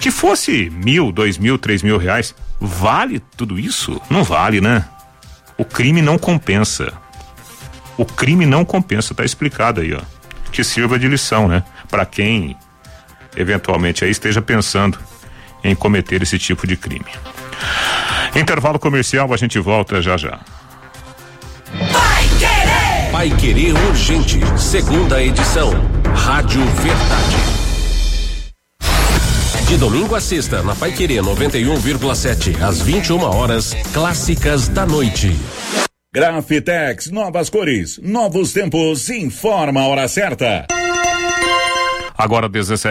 Que fosse 1.000, 2.000, 3.000 reais, vale tudo isso? Não vale, né? O crime não compensa. O crime não compensa, tá explicado aí, ó. Que sirva de lição, né? Para quem eventualmente aí esteja pensando em cometer esse tipo de crime. Intervalo comercial, a gente volta já já. Pai Querer Urgente, segunda edição. Rádio Verdade. De domingo a sexta, na Pai Querer 91,7, às 21 horas, clássicas da noite. Grafitex, novas cores, novos tempos, informa a hora certa. Agora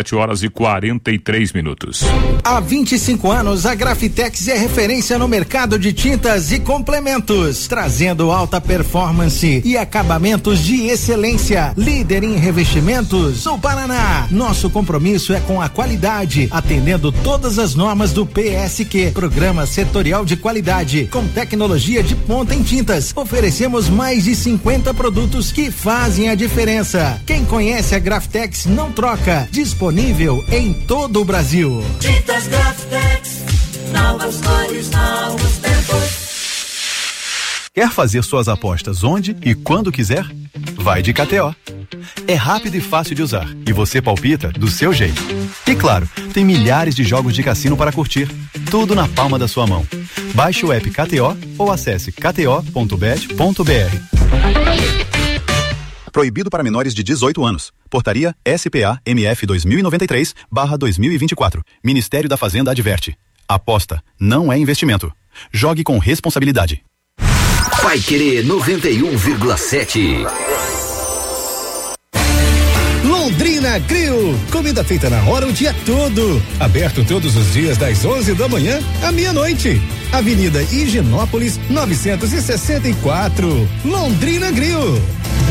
17h43. Há 25 anos, a Grafitex é referência no mercado de tintas e complementos, trazendo alta performance e acabamentos de excelência. Líder em revestimentos no Paraná. Nosso compromisso é com a qualidade, atendendo todas as normas do PSQ, Programa Setorial de Qualidade, com tecnologia de ponta em tintas. Oferecemos mais de 50 produtos que fazem a diferença. Quem conhece a Grafitex não troca. Disponível em todo o Brasil. Tintas Grafitex, novas cores, novos tempos. Quer fazer suas apostas onde e quando quiser? Vai de KTO. É rápido e fácil de usar e você palpita do seu jeito. E claro, tem milhares de jogos de cassino para curtir. Tudo na palma da sua mão. Baixe o app KTO ou acesse kto.bet.br. Proibido para menores de 18 anos. Portaria SPA-MF 2093/2024. Ministério da Fazenda adverte. Aposta não é investimento. Jogue com responsabilidade. Pai Querer 91,7. Londrina Grill, comida feita na hora o dia todo. Aberto todos os dias das 11 da manhã à meia-noite. Avenida Higienópolis 964. Londrina Grill.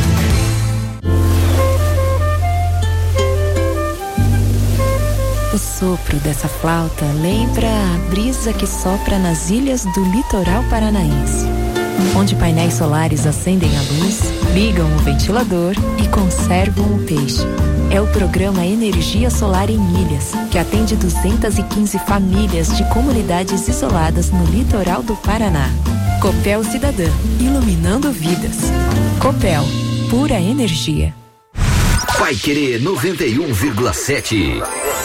O sopro dessa flauta lembra a brisa que sopra nas ilhas do litoral paranaense, onde painéis solares acendem a luz, ligam o ventilador e conservam o peixe. É o programa Energia Solar em Ilhas, que atende 215 famílias de comunidades isoladas no litoral do Paraná. Copel Cidadã, iluminando vidas. Copel, pura energia. Pai Querer 91,7.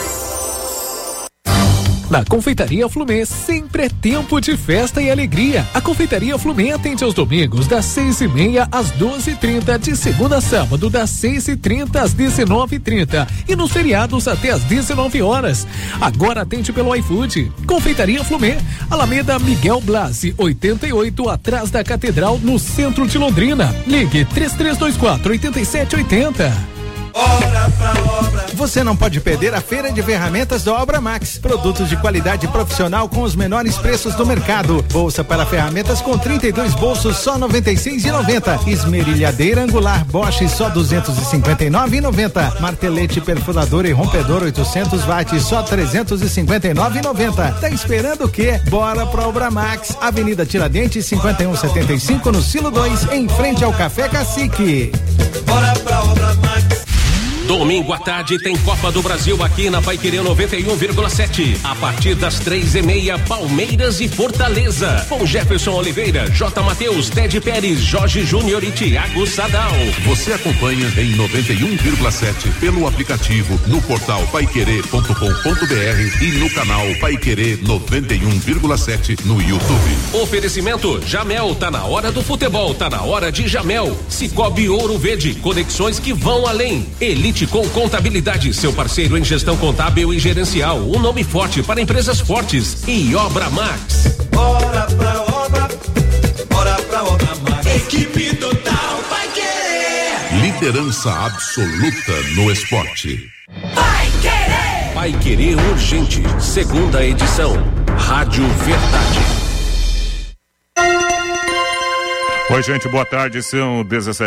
Na Confeitaria Flumê sempre é tempo de festa e alegria. A Confeitaria Flumê atende aos domingos das 6h30 às 12h30, de segunda a sábado das 6h30 às 19h30 e nos feriados até às 19 horas. Agora atende pelo iFood. Confeitaria Flumê, Alameda Miguel Blasi, 88, atrás da Catedral, no centro de Londrina. Ligue 3324-8780. Você não pode perder a Feira de Ferramentas da Obra Max. Produtos de qualidade profissional com os menores preços do mercado. Bolsa para ferramentas com 32 bolsos só R$ 96,90. Esmerilhadeira angular Bosch só R$ 259,90. Martelete perfurador e rompedor 800 watts só R$ 359,90. Tá esperando o quê? Bora pra Obra Max. Avenida Tiradentes 5175 no Silo 2, em frente ao Café Cacique. Bora pra Obra Max. Domingo à tarde tem Copa do Brasil aqui na Pai Querer 91,7. A partir das 3h30, Palmeiras e Fortaleza. Com Jefferson Oliveira, J. Matheus, Ted Pérez, Jorge Júnior e Thiago Sadal. Você acompanha em 91,7 pelo aplicativo, no portal paiquerer.com.br e no canal Pai Querer 91,7 no YouTube. Oferecimento Jamel, tá na hora do futebol, tá na hora de Jamel. Cicobi Ouro Verde, conexões que vão além. Elite com Contabilidade, seu parceiro em gestão contábil e gerencial, um nome forte para empresas fortes. E Obra Max. Bora pra Obra Max. Equipe total Pai Querer. Liderança absoluta no esporte. Pai Querer. Pai Querer Urgente, segunda edição. Rádio Verdade. Oi, gente, boa tarde. São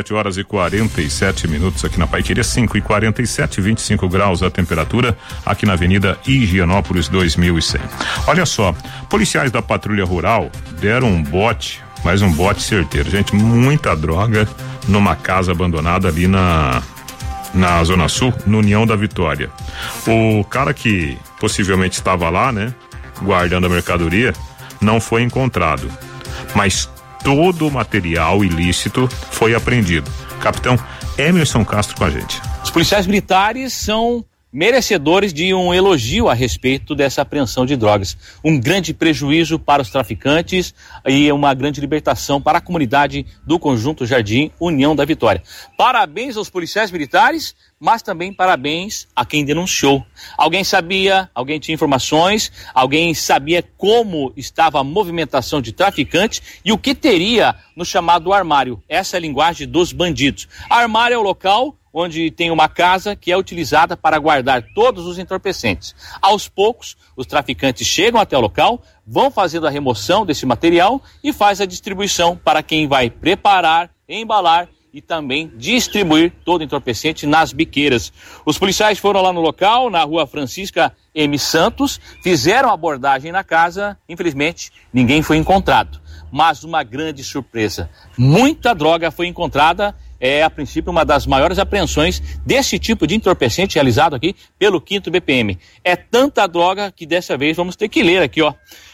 17h47 aqui na Pai Querer, 5h47, 25 graus a temperatura aqui na Avenida Higienópolis 2100. Olha só, policiais da Patrulha Rural deram um bote, mais um bote certeiro. Gente, muita droga numa casa abandonada ali na Zona Sul, no União da Vitória. O cara que possivelmente estava lá, né, guardando a mercadoria, não foi encontrado. Mas todo o material ilícito foi apreendido. Capitão Emerson Castro com a gente. Os policiais militares são merecedores de um elogio a respeito dessa apreensão de drogas. Um grande prejuízo para os traficantes e uma grande libertação para a comunidade do Conjunto Jardim União da Vitória. Parabéns aos policiais militares, mas também parabéns a quem denunciou. Alguém sabia, alguém tinha informações, alguém sabia como estava a movimentação de traficantes e o que teria no chamado armário. Essa é a linguagem dos bandidos. Armário é o local onde tem uma casa que é utilizada para guardar todos os entorpecentes. Aos poucos, os traficantes chegam até o local, vão fazendo a remoção desse material e faz a distribuição para quem vai preparar, embalar e também distribuir todo o entorpecente nas biqueiras. Os policiais foram lá no local, na rua Francisca M. Santos, fizeram a abordagem na casa, infelizmente ninguém foi encontrado. Mas uma grande surpresa, muita droga foi encontrada. É, a princípio, uma das maiores apreensões desse tipo de entorpecente realizado aqui pelo 5º BPM. É tanta droga que dessa vez vamos ter que ler aqui, ó.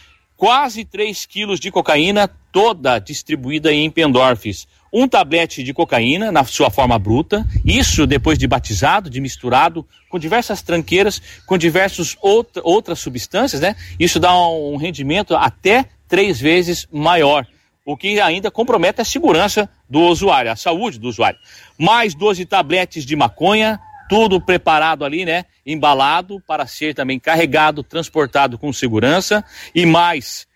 Quase 3 quilos de cocaína, toda distribuída em pendorfes. Um tablete de cocaína na sua forma bruta, isso depois de batizado, de misturado com diversas tranqueiras, com diversas outras substâncias, né? Isso dá um rendimento até 3 vezes maior, o que ainda compromete a segurança do usuário, a saúde do usuário. Mais 12 tabletes de maconha, tudo preparado ali, né? Embalado para ser também carregado, transportado com segurança, e mais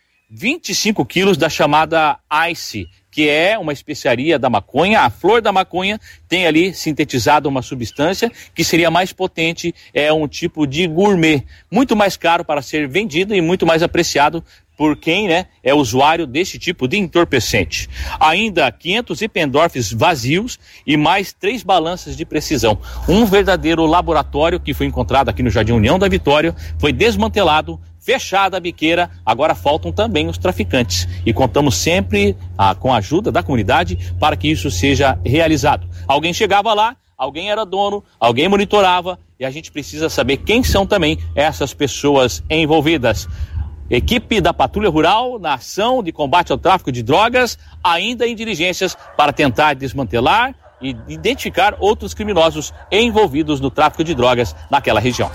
25 quilos da chamada Ice, que é uma especiaria da maconha. A flor da maconha tem ali sintetizado uma substância que seria mais potente, é um tipo de gourmet, muito mais caro para ser vendido e muito mais apreciado por quem, né, é usuário desse tipo de entorpecente. Ainda 500 pendorfes vazios e mais 3 balanças de precisão. Um verdadeiro laboratório que foi encontrado aqui no Jardim União da Vitória, foi desmantelado, fechada a biqueira, agora faltam também os traficantes. E contamos sempre com a ajuda da comunidade para que isso seja realizado. Alguém chegava lá, alguém era dono, alguém monitorava, e a gente precisa saber quem são também essas pessoas envolvidas. Equipe da Patrulha Rural na ação de combate ao tráfico de drogas, ainda em diligências para tentar desmantelar e identificar outros criminosos envolvidos no tráfico de drogas naquela região.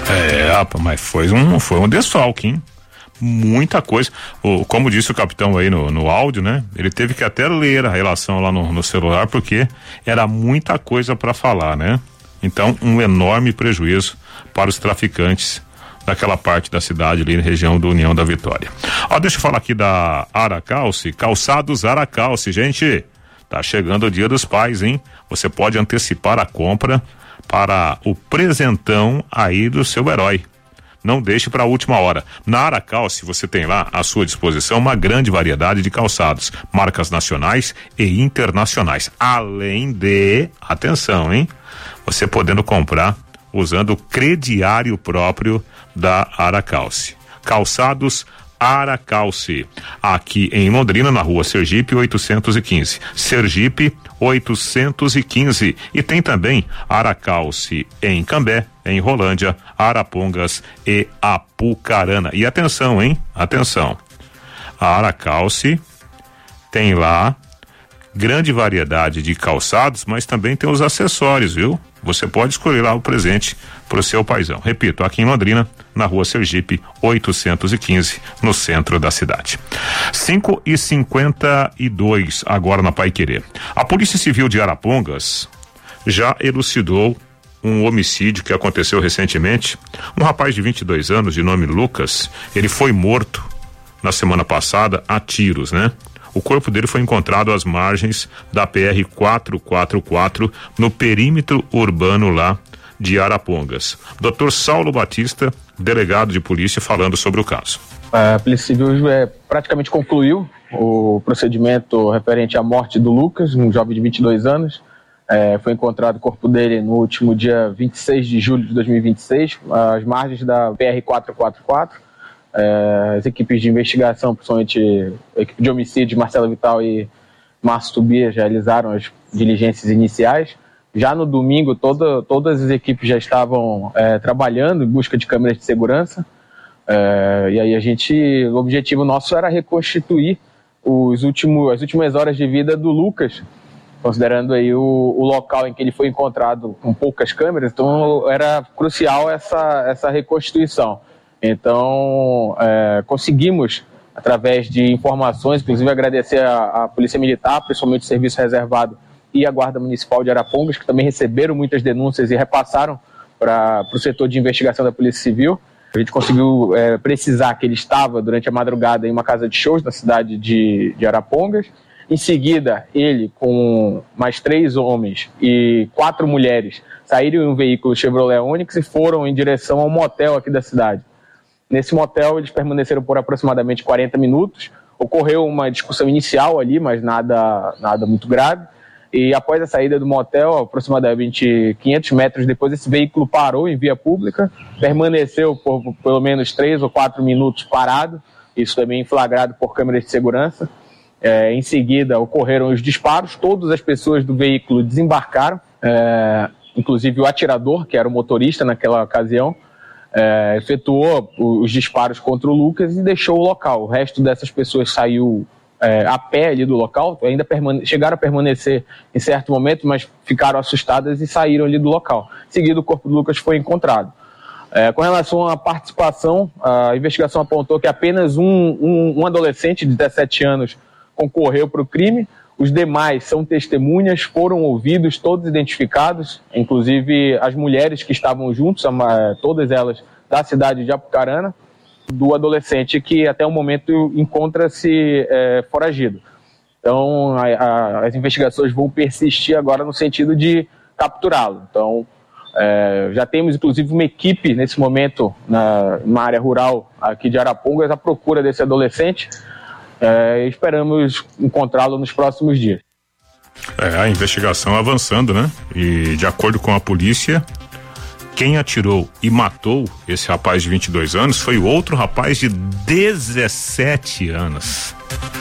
Rapaz, mas foi um desfalque, hein? Muita coisa. Como disse o capitão aí no áudio, né? Ele teve que até ler a relação lá no celular, porque era muita coisa para falar, né? Então, um enorme prejuízo para os traficantes daquela parte da cidade ali na região do União da Vitória. Deixa eu falar aqui da Aracalce, Calçados Aracalce, gente, tá chegando o Dia dos Pais, hein? Você pode antecipar a compra para o presentão aí do seu herói. Não deixe para a última hora. Na Aracalce você tem lá à sua disposição uma grande variedade de calçados, marcas nacionais e internacionais, além de, atenção, hein? Você podendo comprar usando o crediário próprio da Aracalce. Calçados Aracalce, aqui em Londrina, na rua Sergipe 815. Sergipe 815. E tem também Aracalce em Cambé, em Rolândia, Arapongas e Apucarana. E atenção, hein? Atenção. A Aracalce tem lá grande variedade de calçados, mas também tem os acessórios, viu? Você pode escolher lá o presente pro seu paizão. Repito, aqui em Londrina, na rua Sergipe 815, no centro da cidade. 5h52 agora na Paiquerê. A Polícia Civil de Arapongas já elucidou um homicídio que aconteceu recentemente. Um rapaz de 22 anos, de nome Lucas, ele foi morto na semana passada a tiros, né? O corpo dele foi encontrado às margens da PR 444, no perímetro urbano lá de Arapongas. Dr. Saulo Batista, delegado de polícia, falando sobre o caso. A Polícia Civil praticamente concluiu o procedimento referente à morte do Lucas, um jovem de 22 anos. Foi encontrado o corpo dele no último dia 26 de julho de 2026, às margens da PR 444. As equipes de investigação, principalmente a equipe de homicídio, Marcelo Vital e Márcio Tobias, realizaram as diligências iniciais Já no domingo, todas as equipes já estavam trabalhando em busca de câmeras de segurança. E aí o objetivo nosso era reconstituir as últimas horas de vida do Lucas, considerando aí o local em que ele foi encontrado com poucas câmeras. Então era crucial essa reconstituição. Então conseguimos, através de informações, inclusive agradecer a Polícia Militar, principalmente o Serviço Reservado e a Guarda Municipal de Arapongas, que também receberam muitas denúncias e repassaram para o setor de investigação da Polícia Civil. A gente conseguiu precisar que ele estava durante a madrugada em uma casa de shows na cidade de Arapongas. Em seguida, ele com mais 3 homens e 4 mulheres saíram em um veículo Chevrolet Onix e foram em direção a um motel aqui da cidade. Nesse motel, eles permaneceram por aproximadamente 40 minutos. Ocorreu uma discussão inicial ali, mas nada muito grave. E após a saída do motel, aproximadamente 500 metros depois, esse veículo parou em via pública, permaneceu por pelo menos 3 ou 4 minutos parado, isso também flagrado por câmeras de segurança. Em seguida, ocorreram os disparos, todas as pessoas do veículo desembarcaram, inclusive o atirador, que era o motorista naquela ocasião, efetuou os disparos contra o Lucas e deixou o local. O resto dessas pessoas saiu a pé ali do local, ainda chegaram a permanecer em certo momento, mas ficaram assustadas e saíram ali do local. Em seguida, o corpo do Lucas foi encontrado. Com relação à participação, a investigação apontou que apenas um adolescente de 17 anos concorreu para o crime. Os demais são testemunhas, foram ouvidos, todos identificados, inclusive as mulheres que estavam juntos, todas elas da cidade de Apucarana, do adolescente que até o momento encontra-se foragido. Então, as investigações vão persistir agora no sentido de capturá-lo. Então, já temos inclusive uma equipe nesse momento na área rural aqui de Arapongas à procura desse adolescente. Esperamos encontrá-lo nos próximos dias. A investigação avançando, né? E de acordo com a polícia, quem atirou e matou esse rapaz de 22 anos foi o outro rapaz de 17 anos.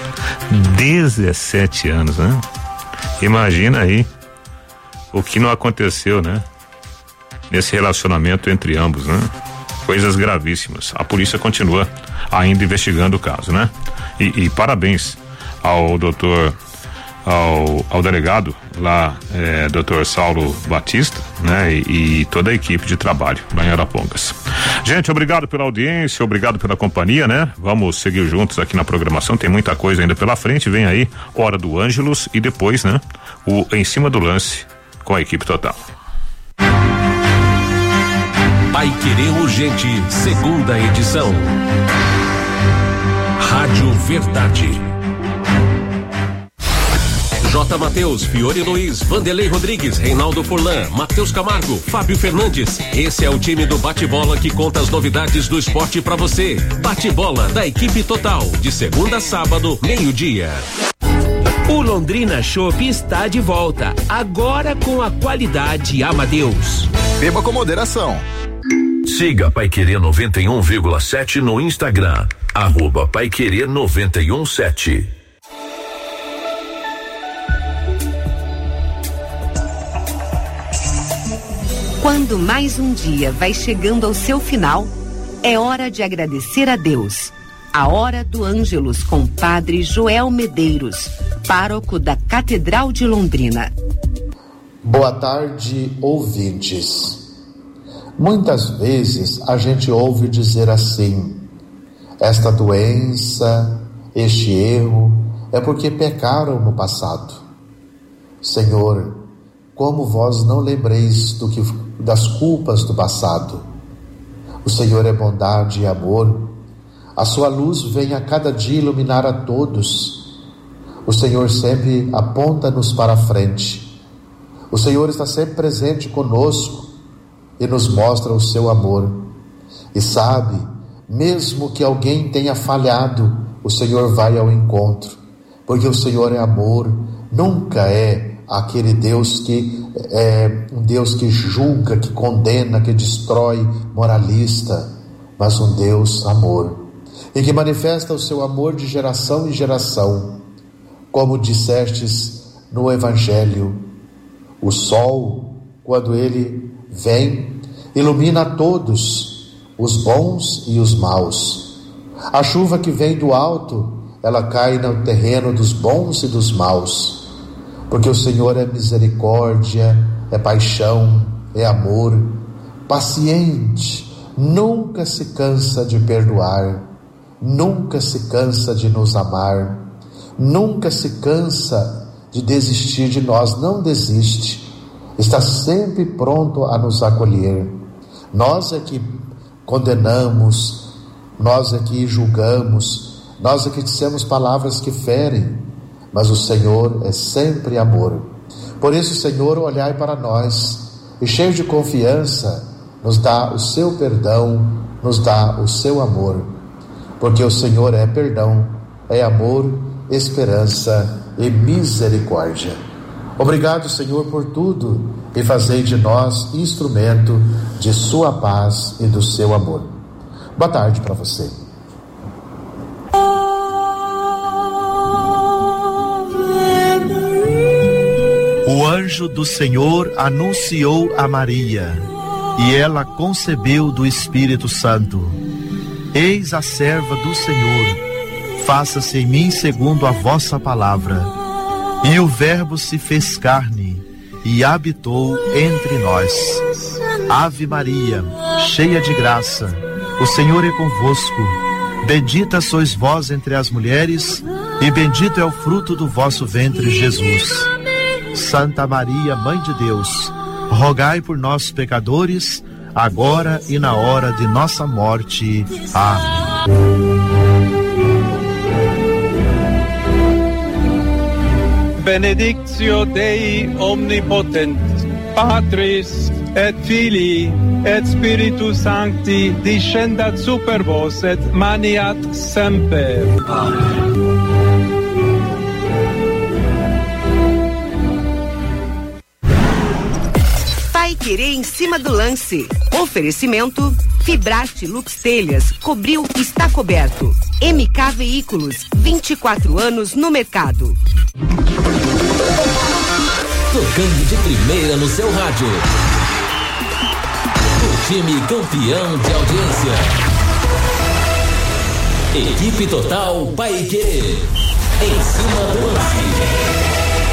17 anos, né? Imagina aí o que não aconteceu, né? Nesse relacionamento entre ambos, né? Coisas gravíssimas. A polícia continua ainda investigando o caso, né? E parabéns ao doutor, ao delegado lá, doutor Saulo Batista, né? E toda a equipe de trabalho lá em Arapongas. Gente, obrigado pela audiência, obrigado pela companhia, né? Vamos seguir juntos aqui na programação, tem muita coisa ainda pela frente, vem aí Hora do Ângelus e depois, né? O Em Cima do Lance com a equipe total. Paiquerê Urgente, segunda edição. Rádio Verdade. J. Mateus, Fiore Luiz, Vanderlei Rodrigues, Reinaldo Furlan, Matheus Camargo, Fábio Fernandes. Esse é o time do Bate-Bola que conta as novidades do esporte pra você. Bate-Bola da equipe total, de segunda a sábado, 12:00. O Londrina Chopp está de volta, agora com a qualidade Amadeus. Beba com moderação. Siga Paiquerê 91,7 no Instagram, @Paiquerê 91,7. Quando mais um dia vai chegando ao seu final, é hora de agradecer a Deus. A Hora do Ângelus com Padre Joel Medeiros, pároco da Catedral de Londrina. Boa tarde, ouvintes. Muitas vezes a gente ouve dizer assim: esta doença, este erro, é porque pecaram no passado. Senhor, como vós não lembreis das culpas do passado. O Senhor é bondade e amor. A sua luz vem a cada dia iluminar a todos. O Senhor sempre aponta-nos para a frente. O Senhor está sempre presente conosco e nos mostra o seu amor. E sabe, mesmo que alguém tenha falhado, o Senhor vai ao encontro, porque o Senhor é amor, nunca é aquele Deus que é um Deus que julga, que condena, que destrói, moralista, mas um Deus amor, e que manifesta o seu amor de geração em geração, como dissestes no Evangelho. O sol, quando ele vem, ilumina a todos, os bons e os maus. A chuva que vem do alto, ela cai no terreno dos bons e dos maus, porque o Senhor é misericórdia, é paixão, é amor, paciente, nunca se cansa de perdoar, nunca se cansa de nos amar, nunca se cansa de desistir de nós, não desiste, está sempre pronto a nos acolher. Nós é que condenamos, nós é que julgamos, nós é que dissemos palavras que ferem, mas o Senhor é sempre amor. Por isso, Senhor, olhai para nós e, cheio de confiança, nos dá o seu perdão, nos dá o seu amor, porque o Senhor é perdão, é amor, esperança e misericórdia. Obrigado, Senhor, por tudo, e fazei de nós instrumento de sua paz e do seu amor. Boa tarde para você. O anjo do Senhor anunciou a Maria, e ela concebeu do Espírito Santo. Eis a serva do Senhor, faça-se em mim segundo a vossa palavra. E o Verbo se fez carne e habitou entre nós. Ave Maria, cheia de graça, o Senhor é convosco. Bendita sois vós entre as mulheres, e bendito é o fruto do vosso ventre, Jesus. Santa Maria, Mãe de Deus, rogai por nós, pecadores, agora e na hora de nossa morte. Amém. Benedictio Dei omnipotent, Patris et Filii et Spiritus Sancti, descendat super vos et maniat semper. Amen. Paiquerê em cima do lance. Oferecimento: Fibrate Lux Telhas, cobriu, está coberto. MK Veículos, 24 anos no mercado. Tocando de primeira no seu rádio. O time campeão de audiência. Equipe Total Paiquerê. Em cima do lance.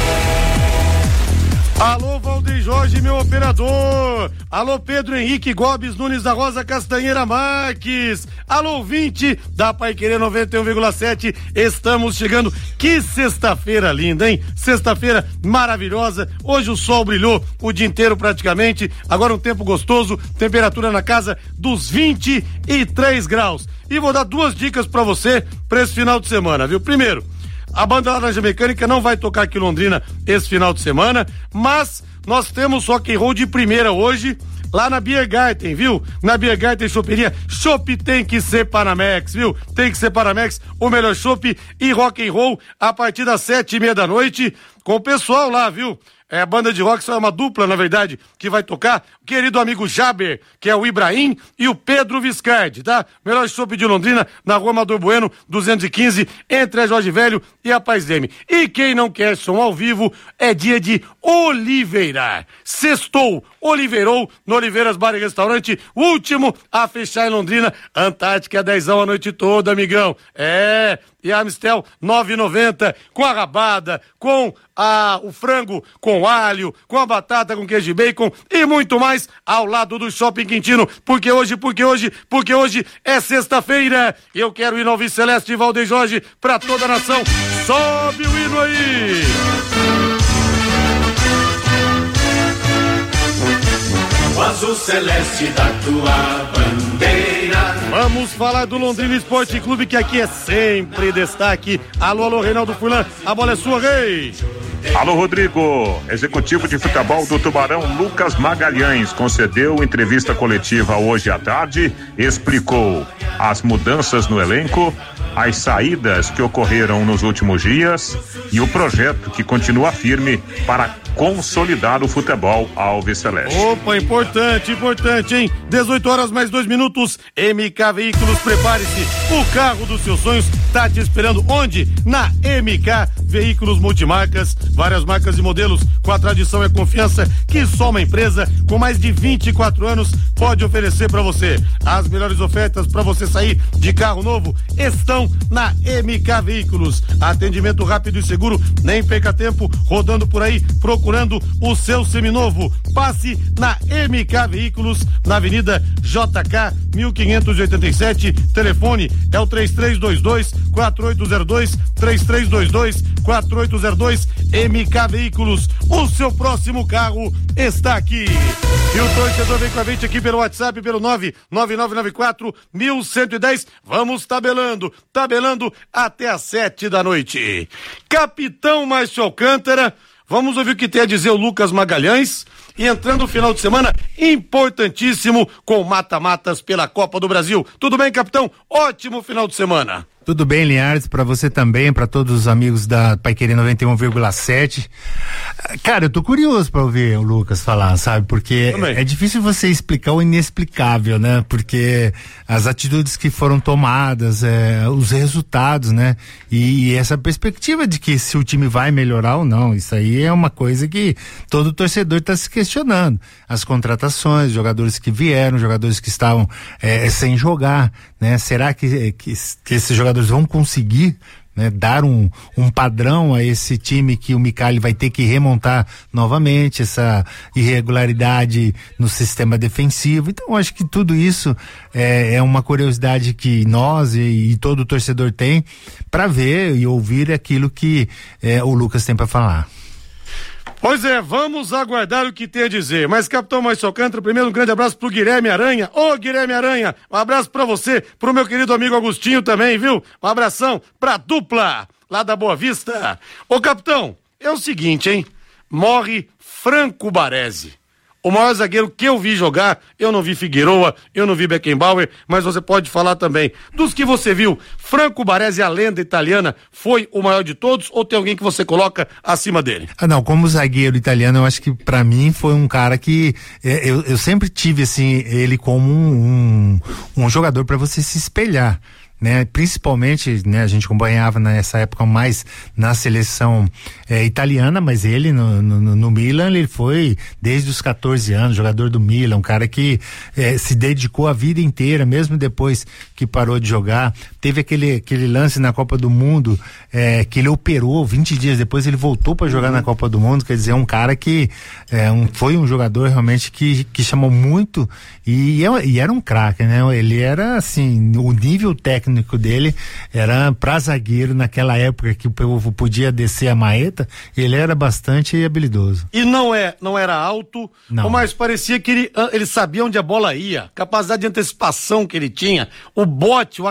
Alô, Valdir Jorge, meu operador. Alô, Pedro Henrique Gobes Nunes da Rosa Castanheira Marques. Alô, ouvinte da Paiquerê 91,7. Estamos chegando. Que sexta-feira linda, hein? Sexta-feira maravilhosa. Hoje o sol brilhou o dia inteiro praticamente. Agora um tempo gostoso. Temperatura na casa dos 23 graus. E vou dar duas dicas pra você pra esse final de semana, viu? Primeiro, a banda Laranja Mecânica não vai tocar aqui em Londrina esse final de semana, mas nós temos rock and roll de primeira hoje, lá na Beer Garden, viu? Na Beer Garden Choperia, chopp tem que ser Panamex, viu? Tem que ser Panamex, o melhor chopp e rock and roll a partir das 7:30 da noite, com o pessoal lá, viu? É a banda de rock, só é uma dupla, na verdade, que vai tocar. O querido amigo Jaber, que é o Ibrahim, e o Pedro Viscardi, tá? Melhor chopp de Londrina, na Rua Amador Bueno, 215, entre a Jorge Velho e a Paz Leme. E quem não quer som ao vivo, é dia de Oliveirar. Sextou, Oliveirou, no Oliveiras Bar e Restaurante, último a fechar em Londrina. Antártica é 10ão a noite toda, amigão. É, e a Amistel 9,90, com a rabada, com o frango com alho, com a batata com queijo e bacon e muito mais ao lado do Shopping Quintino, porque hoje é sexta-feira. Eu quero ir no Alvi Celeste e Valdir Jorge pra toda a nação. Sobe o hino aí! O azul celeste da tua bandeira. Vamos falar do Londrina Esporte Clube, que aqui é sempre destaque. Alô, Reinaldo Furlan, a bola é sua, Rei. Alô, Rodrigo. Executivo de futebol do Tubarão, Lucas Magalhães, concedeu entrevista coletiva hoje à tarde, explicou as mudanças no elenco, as saídas que ocorreram nos últimos dias e o projeto que continua firme para consolidar o futebol alviceleste. Opa, importante, hein? 18 horas mais 2 minutos. MK Veículos, prepare-se. O carro dos seus sonhos tá te esperando onde? Na MK Veículos Multimarcas. Várias marcas e modelos com a tradição e a confiança que só uma empresa com mais de 24 anos pode oferecer para você. As melhores ofertas para você sair de carro novo estão na MK Veículos. Atendimento rápido e seguro, nem perca tempo rodando por aí procurando o seu seminovo. Passe na MK Veículos, na Avenida JK 1587. Telefone é o 3322-4802, 3322-4802. MK Veículos, o seu próximo carro está aqui. E o torcedor vem com a gente aqui pelo WhatsApp, pelo 99994-1110. Vamos tabelando até às 7 da noite. Capitão Márcio Alcântara, vamos ouvir o que tem a dizer o Lucas Magalhães. E entrando no final de semana importantíssimo com mata-matas pela Copa do Brasil. Tudo bem, capitão? Ótimo final de semana. Tudo bem, Linhares, para você também, para todos os amigos da Paiquerê 91,7. Cara, eu tô curioso para ouvir o Lucas falar, sabe? Porque é difícil você explicar o inexplicável, né? Porque as atitudes que foram tomadas, os resultados, né? E essa perspectiva de que se o time vai melhorar ou não, isso aí é uma coisa que todo torcedor tá se questionando. As contratações, jogadores que vieram, jogadores que estavam sem jogar, né? Será que esses jogadores vão conseguir, né, dar um padrão a esse time que o Micali vai ter que remontar novamente, essa irregularidade no sistema defensivo? Então, acho que tudo isso é uma curiosidade que nós e todo torcedor tem para ver e ouvir aquilo que o Lucas tem para falar. Pois é, vamos aguardar o que tem a dizer. Mas, capitão Márcio Alcântara, primeiro um grande abraço pro Guilherme Aranha. Ô, Guilherme Aranha, um abraço pra você, pro meu querido amigo Agostinho também, viu? Um abração pra dupla lá da Boa Vista. Ô, capitão, é o seguinte, hein? Morre Franco Baresi. O maior zagueiro que eu vi jogar, eu não vi Figueroa, eu não vi Beckenbauer, mas você pode falar também. Dos que você viu, Franco Baresi, a lenda italiana, foi o maior de todos ou tem alguém que você coloca acima dele? Não, como zagueiro italiano, eu acho que pra mim foi um cara que eu sempre tive assim, ele como um jogador pra você se espelhar, né? Principalmente, né, a gente acompanhava nessa época mais na seleção italiana, mas ele no Milan, ele foi desde os 14 anos, jogador do Milan, um cara que se dedicou a vida inteira, mesmo depois que parou de jogar. Teve aquele lance na Copa do Mundo, que ele operou, 20 dias depois ele voltou para jogar na Copa do Mundo, quer dizer, um cara que foi um jogador realmente que chamou muito e era um craque, né? Ele era assim, o nível técnico dele era pra zagueiro naquela época que o povo podia descer a maeta, ele era bastante habilidoso. E não era alto, mas parecia que ele sabia onde a bola ia, capacidade de antecipação que ele tinha, o bote,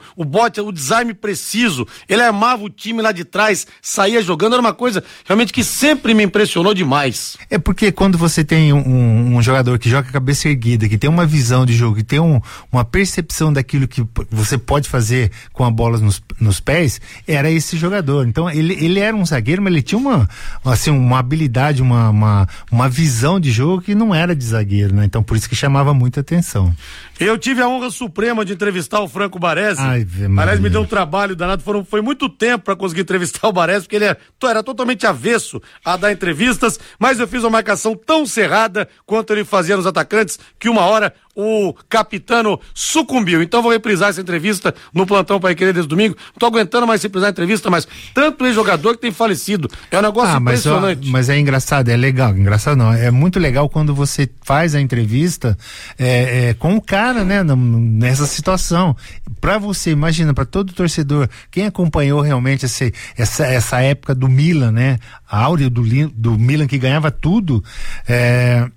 o design preciso, ele armava o time lá de trás, saía jogando, era uma coisa realmente que sempre me impressionou demais. É porque quando você tem um jogador que joga a cabeça erguida, que tem uma visão de jogo, que tem uma percepção daquilo que você pode fazer com a bola nos pés, era esse jogador. Então ele era um zagueiro, mas ele tinha uma habilidade, uma visão de jogo que não era de zagueiro, né? Então por isso que chamava muita atenção. Eu tive a honra suprema de entrevistar o Franco Baresi. Aliás, me deu um trabalho danado, foi muito tempo para conseguir entrevistar o Baresi, porque ele era totalmente avesso a dar entrevistas, mas eu fiz uma marcação tão cerrada quanto ele fazia nos atacantes, que uma hora o capitano sucumbiu. Então vou reprisar essa entrevista no plantão Paiquerê desse domingo. Não tô aguentando mais reprisar a entrevista, mas tanto ex-jogador que tem falecido. É um negócio impressionante. Mas é engraçado, é legal. Engraçado não, é muito legal quando você faz a entrevista com o cara, né, nessa situação. Pra você, imagina, pra todo torcedor, quem acompanhou realmente essa época do Milan, né, a áurea do Milan que ganhava tudo,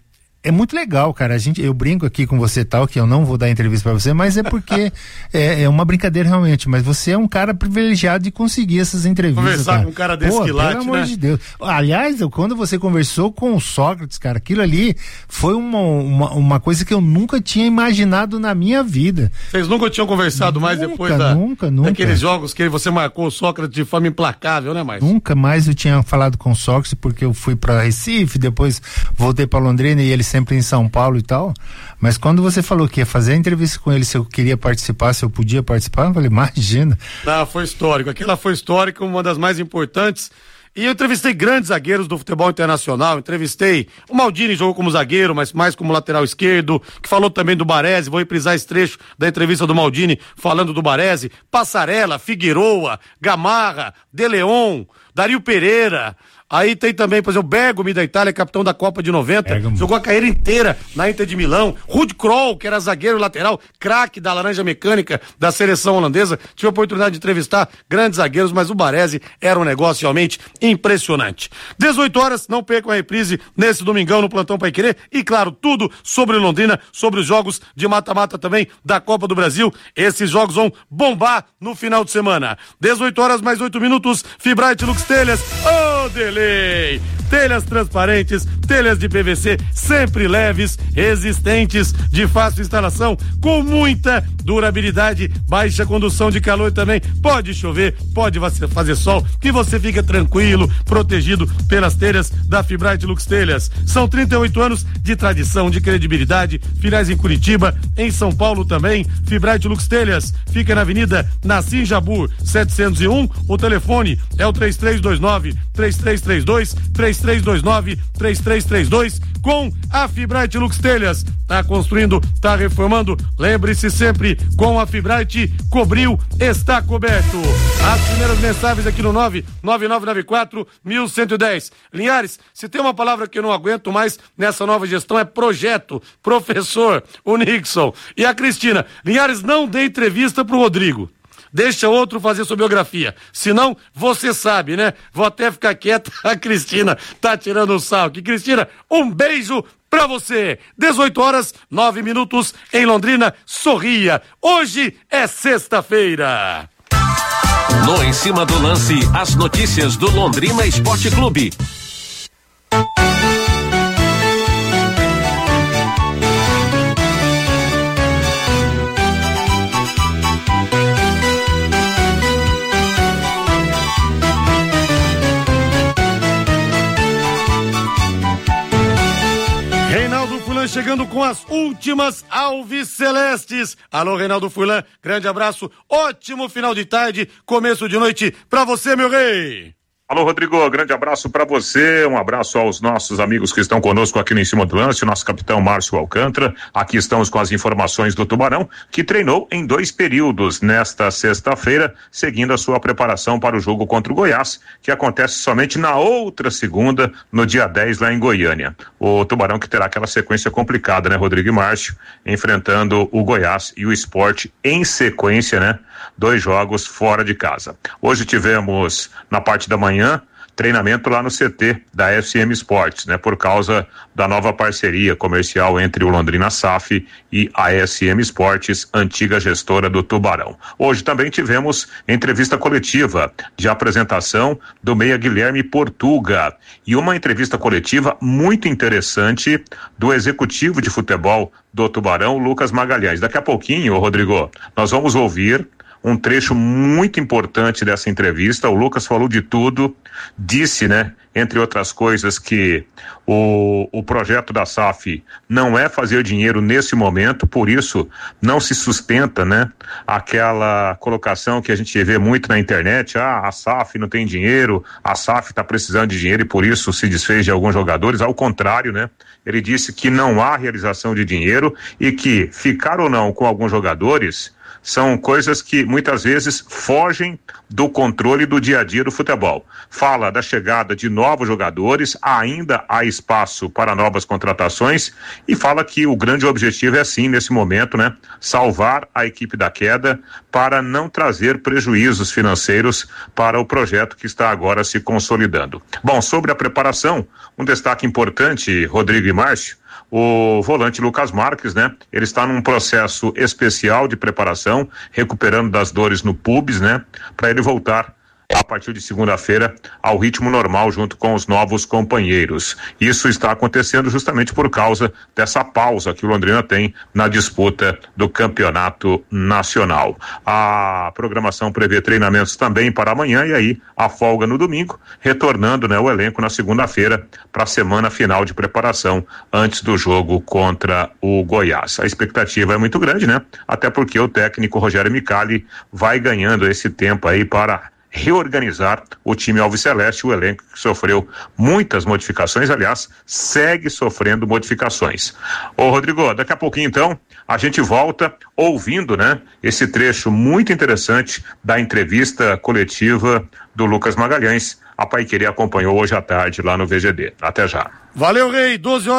é muito legal, cara. Eu brinco aqui com você tal, que eu não vou dar entrevista pra você, mas é porque é uma brincadeira realmente, mas você é um cara privilegiado de conseguir essas entrevistas. Conversar com um cara desse quilate, pelo amor de Deus. Aliás, quando você conversou com o Sócrates, cara, aquilo ali foi uma coisa que eu nunca tinha imaginado na minha vida. Vocês nunca tinham conversado mais depois nunca. daqueles jogos que você marcou o Sócrates de forma implacável, né, Márcio? Nunca mais eu tinha falado com o Sócrates, porque eu fui pra Recife, depois voltei pra Londrina e ele sempre em São Paulo e tal, mas quando você falou que ia fazer a entrevista com ele, se eu queria participar, se eu podia participar, eu falei, imagina. Não, foi histórico, aquela foi histórica, uma das mais importantes. E eu entrevistei grandes zagueiros do futebol internacional, entrevistei o Maldini, jogou como zagueiro, mas mais como lateral esquerdo, que falou também do Baresi, vou reprisar esse trecho da entrevista do Maldini falando do Baresi, Passarella, Figueroa, Gamarra, De Leon, Dario Pereira. Aí tem também, por exemplo, o Bergomi da Itália, capitão da Copa de 90, jogou a carreira inteira na Inter de Milão. Ruud Krol, que era zagueiro lateral, craque da Laranja Mecânica da seleção holandesa. Tive a oportunidade de entrevistar grandes zagueiros, mas o Baresi era um negócio realmente impressionante. 18 horas, não percam a reprise nesse domingão no Plantão Paiquerê. E claro, tudo sobre Londrina, sobre os jogos de mata-mata também da Copa do Brasil. Esses jogos vão bombar no final de semana. 18 horas mais 8 minutos, Fibrate Lux Telhas. Ô, delay! Telhas transparentes, telhas de PVC, sempre leves, resistentes, de fácil instalação, com muita durabilidade, baixa condução de calor também. Pode chover, pode fazer sol, que você fica tranquilo, protegido pelas telhas da Fibrate Lux Telhas. São 38 anos de tradição, de credibilidade, filiais em Curitiba, em São Paulo também. Fibrate Lux Telhas fica na Avenida Nassim Jabur 701. O telefone é o 3329-3332 com a Fibrate Lux Telhas. Tá construindo, tá reformando, lembre-se sempre, com a Fibrate, cobriu, está coberto. As primeiras mensagens aqui no 99994-1110. Linhares, se tem uma palavra que eu não aguento mais nessa nova gestão é projeto. Professor, o Nixon e a Cristina. Linhares, não dê entrevista pro Rodrigo. Deixa outro fazer sua biografia. Senão, você sabe, né? Vou até ficar quieta. A Cristina tá tirando o sal. Que Cristina, um beijo pra você. 18 horas, 9 minutos em Londrina. Sorria. Hoje é sexta-feira. No Em Cima do Lance, as notícias do Londrina Esporte Clube. Chegando com as últimas Alves Celestes. Alô, Reinaldo Furlan, grande abraço, ótimo final de tarde, começo de noite pra você, meu rei. Alô, Rodrigo, grande abraço para você, um abraço aos nossos amigos que estão conosco aqui no Em Cima do Lance, o nosso capitão Márcio Alcântara. Aqui estamos com as informações do Tubarão, que treinou em 2 períodos nesta sexta-feira, seguindo a sua preparação para o jogo contra o Goiás, que acontece somente na outra segunda, no dia 10, lá em Goiânia. O Tubarão que terá aquela sequência complicada, né, Rodrigo e Márcio, enfrentando o Goiás e o Sport em sequência, né? 2 jogos fora de casa. Hoje tivemos, na parte da manhã, treinamento lá no CT da SM Sports, né? Por causa da nova parceria comercial entre o Londrina SAF e a SM Sports, antiga gestora do Tubarão. Hoje também tivemos entrevista coletiva de apresentação do meia Guilherme Portuga e uma entrevista coletiva muito interessante do executivo de futebol do Tubarão, Lucas Magalhães. Daqui a pouquinho, Rodrigo, nós vamos ouvir um trecho muito importante dessa entrevista. O Lucas falou de tudo, disse, né, entre outras coisas, que o projeto da SAF não é fazer dinheiro nesse momento, por isso não se sustenta, né, aquela colocação que a gente vê muito na internet, a SAF não tem dinheiro, a SAF está precisando de dinheiro e por isso se desfez de alguns jogadores. Ao contrário, né, ele disse que não há realização de dinheiro e que ficar ou não com alguns jogadores são coisas que muitas vezes fogem do controle do dia a dia do futebol. Fala da chegada de novos jogadores, ainda há espaço para novas contratações e fala que o grande objetivo é assim, nesse momento, né? Salvar a equipe da queda para não trazer prejuízos financeiros para o projeto que está agora se consolidando. Bom, sobre a preparação, um destaque importante, Rodrigo e Márcio, o volante Lucas Marques, né? Ele está num processo especial de preparação, recuperando das dores no pubis, né? Para ele voltar a partir de segunda-feira ao ritmo normal junto com os novos companheiros. Isso está acontecendo justamente por causa dessa pausa que o Londrina tem na disputa do campeonato nacional. A programação prevê treinamentos também para amanhã e aí a folga no domingo, retornando, né, o elenco na segunda-feira para a semana final de preparação antes do jogo contra o Goiás. A expectativa é muito grande, né? Até porque o técnico Rogério Micali vai ganhando esse tempo aí para reorganizar o time alviceleste, o elenco que sofreu muitas modificações, aliás, segue sofrendo modificações. Ô Rodrigo, daqui a pouquinho então, a gente volta ouvindo, né, esse trecho muito interessante da entrevista coletiva do Lucas Magalhães. A Paiquerê acompanhou hoje à tarde lá no VGD. Até já. Valeu, Rei.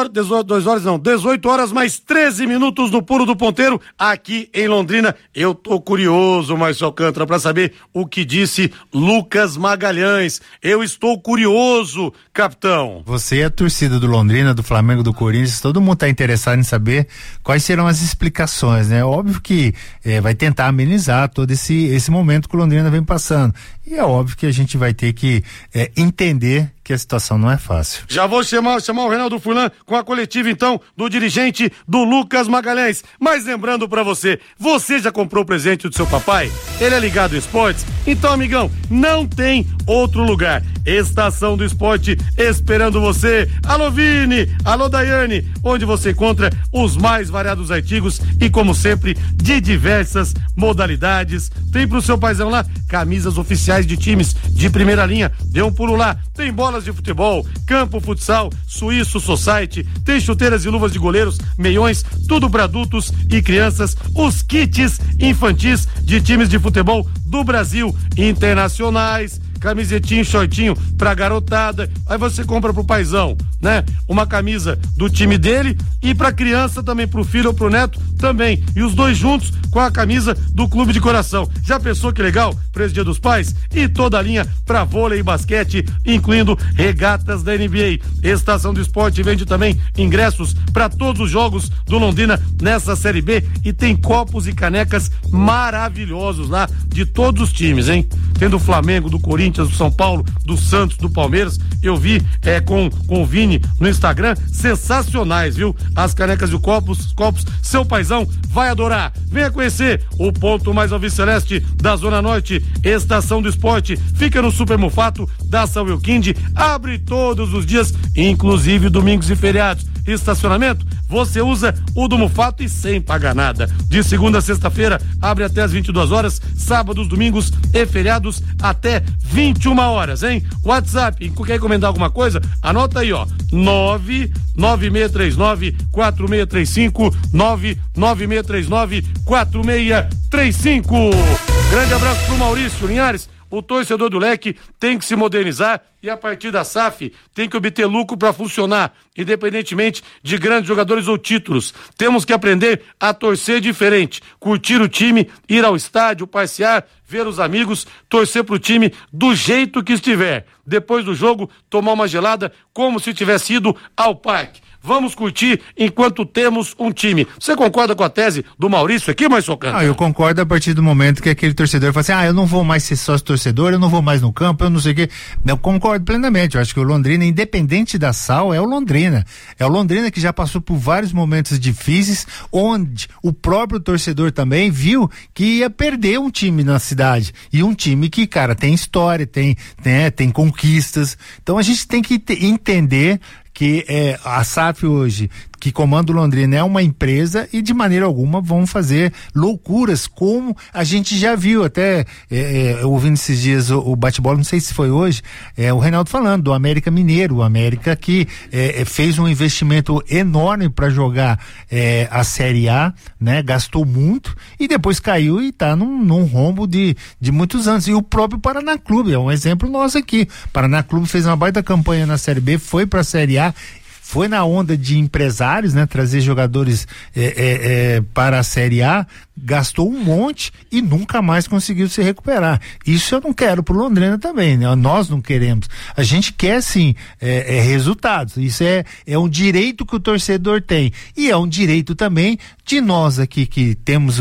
18 horas mais 13 minutos no Puro do Ponteiro, aqui em Londrina. Eu tô curioso, Márcio Alcântara, para saber o que disse Lucas Magalhães. Eu estou curioso, capitão. Você é a torcida do Londrina, do Flamengo, do Corinthians, todo mundo tá interessado em saber quais serão as explicações, né? Óbvio que vai tentar amenizar todo esse momento que o Londrina vem passando. E é óbvio que a gente vai ter que entender que a situação não é fácil. Já vou chamar o Reinaldo Furlan com a coletiva, então, do dirigente do Lucas Magalhães. Mas lembrando pra você já comprou o presente do seu papai? Ele é ligado em esportes? Então, amigão, não tem outro lugar. Estação do Esporte esperando você. Alô, Vini! Alô, Daiane! Onde você encontra os mais variados artigos e, como sempre, de diversas modalidades. Tem pro seu paizão lá camisas oficiais de times de primeira linha. Dê um pulo lá. Tem bolas de futebol, campo futsal, Suíço Society, tem chuteiras e luvas de goleiros, meiões, tudo para adultos e crianças, os kits infantis de times de futebol do Brasil, internacionais, camisetinho, shortinho pra garotada, aí você compra pro paizão, né? Uma camisa do time dele e pra criança também, pro filho ou pro neto também, e os dois juntos com a camisa do clube de coração. Já pensou que legal? Pra esse Dia dos Pais? E toda a linha pra vôlei e basquete, incluindo regatas da NBA. Estação do Esporte vende também ingressos pra todos os jogos do Londrina nessa Série B e tem copos e canecas maravilhosos lá de todos os times, hein? Tem do Flamengo, do Corinthians, do São Paulo, do Santos, do Palmeiras. Eu vi com o Vini no Instagram, sensacionais, viu? As canecas e os copos, seu paizão vai adorar. Venha conhecer o ponto mais alviceleste da Zona Norte. Estação do Esporte fica no Super Mufato da São Wilquinde, abre todos os dias, inclusive domingos e feriados. Estacionamento, você usa o do Mufato e sem pagar nada. De segunda a sexta-feira, abre até as 22 horas, sábados, domingos e feriados até 21 horas, hein? WhatsApp, quer encomendar alguma coisa? Anota aí, ó, 99639-4635, 99639-4635. Grande abraço pro Maurício Linhares. O torcedor do Leque tem que se modernizar e a partir da SAF tem que obter lucro para funcionar, independentemente de grandes jogadores ou títulos. Temos que aprender a torcer diferente, curtir o time, ir ao estádio, passear, ver os amigos, torcer pro time do jeito que estiver. Depois do jogo, tomar uma gelada como se tivesse ido ao parque. Vamos curtir enquanto temos um time. Você concorda com a tese do Maurício aqui, Márcio Alcântara? Eu concordo a partir do momento que aquele torcedor fala assim, eu não vou mais ser sócio torcedor, eu não vou mais no campo, eu não sei o quê. Eu concordo plenamente, eu acho que o Londrina, independente da SAL, é o Londrina. É o Londrina que já passou por vários momentos difíceis, onde o próprio torcedor também viu que ia perder um time na cidade. E um time que, cara, tem história, tem conquistas. Então a gente tem que entender que a SAF hoje, que comanda o Londrina, é uma empresa e de maneira alguma vão fazer loucuras, como a gente já viu, até ouvindo esses dias o bate-bola, não sei se foi hoje, o Reinaldo falando do América Mineiro, o América que fez um investimento enorme para jogar a Série A, né? Gastou muito e depois caiu e está num rombo de muitos anos. E o próprio Paraná Clube é um exemplo nosso aqui. Paraná Clube fez uma baita campanha na Série B, foi para a Série A, foi na onda de empresários, né? Trazer jogadores para a Série A, gastou um monte e nunca mais conseguiu se recuperar. Isso eu não quero pro Londrina também, né? Nós não queremos. A gente quer sim resultados. Isso é um direito que o torcedor tem e é um direito também de nós aqui que temos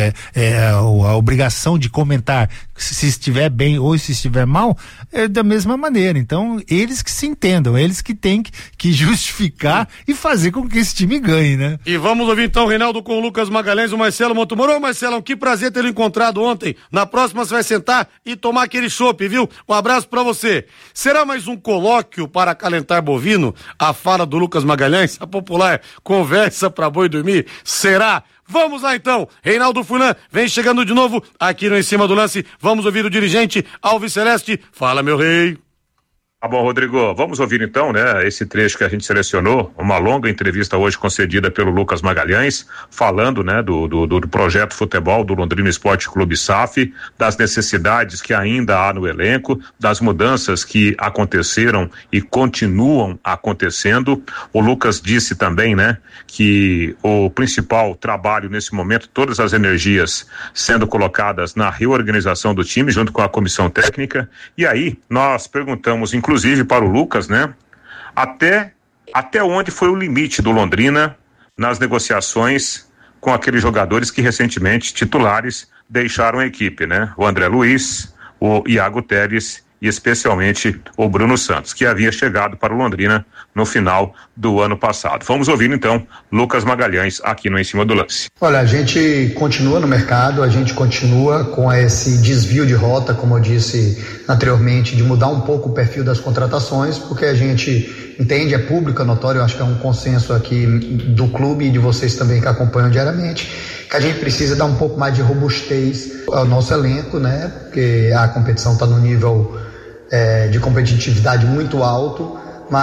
a obrigação de comentar se estiver bem ou se estiver mal, da mesma maneira. Então, eles que se entendam, eles que têm que justificar e fazer com que esse time ganhe, né? E vamos ouvir então o Reinaldo com o Lucas Magalhães, o Marcelo Montemoro. Ô Marcelão, que prazer tê-lo encontrado ontem. Na próxima você vai sentar e tomar aquele chopp, viu? Um abraço pra você. Será mais um colóquio para acalentar bovino? A fala do Lucas Magalhães, a popular conversa pra boi dormir? Será? Vamos lá então, Reinaldo Furlan vem chegando de novo aqui no Em Cima do Lance. Vamos ouvir o dirigente Alves Celeste. Fala, meu rei. Tá bom, Rodrigo, vamos ouvir então, né, esse trecho que a gente selecionou, uma longa entrevista hoje concedida pelo Lucas Magalhães, falando, né, do projeto futebol do Londrina Esporte Clube SAF, das necessidades que ainda há no elenco, das mudanças que aconteceram e continuam acontecendo. O Lucas disse também, né, que o principal trabalho nesse momento, todas as energias sendo colocadas na reorganização do time junto com a comissão técnica. E aí nós perguntamos, inclusive para o Lucas, né? Até onde foi o limite do Londrina nas negociações com aqueles jogadores que recentemente, titulares, deixaram a equipe, né? O André Luiz, o Iago Teres e especialmente o Bruno Santos, que havia chegado para o Londrina no final do ano passado. Vamos ouvir então Lucas Magalhães aqui no Em Cima do Lance. Olha, a gente continua no mercado, a gente continua com esse desvio de rota, como eu disse anteriormente, de mudar um pouco o perfil das contratações, porque a gente entende, é público, é notório, eu acho que é um consenso aqui do clube e de vocês também que acompanham diariamente, que a gente precisa dar um pouco mais de robustez ao nosso elenco, né? Porque a competição está no nível de competitividade muito alto,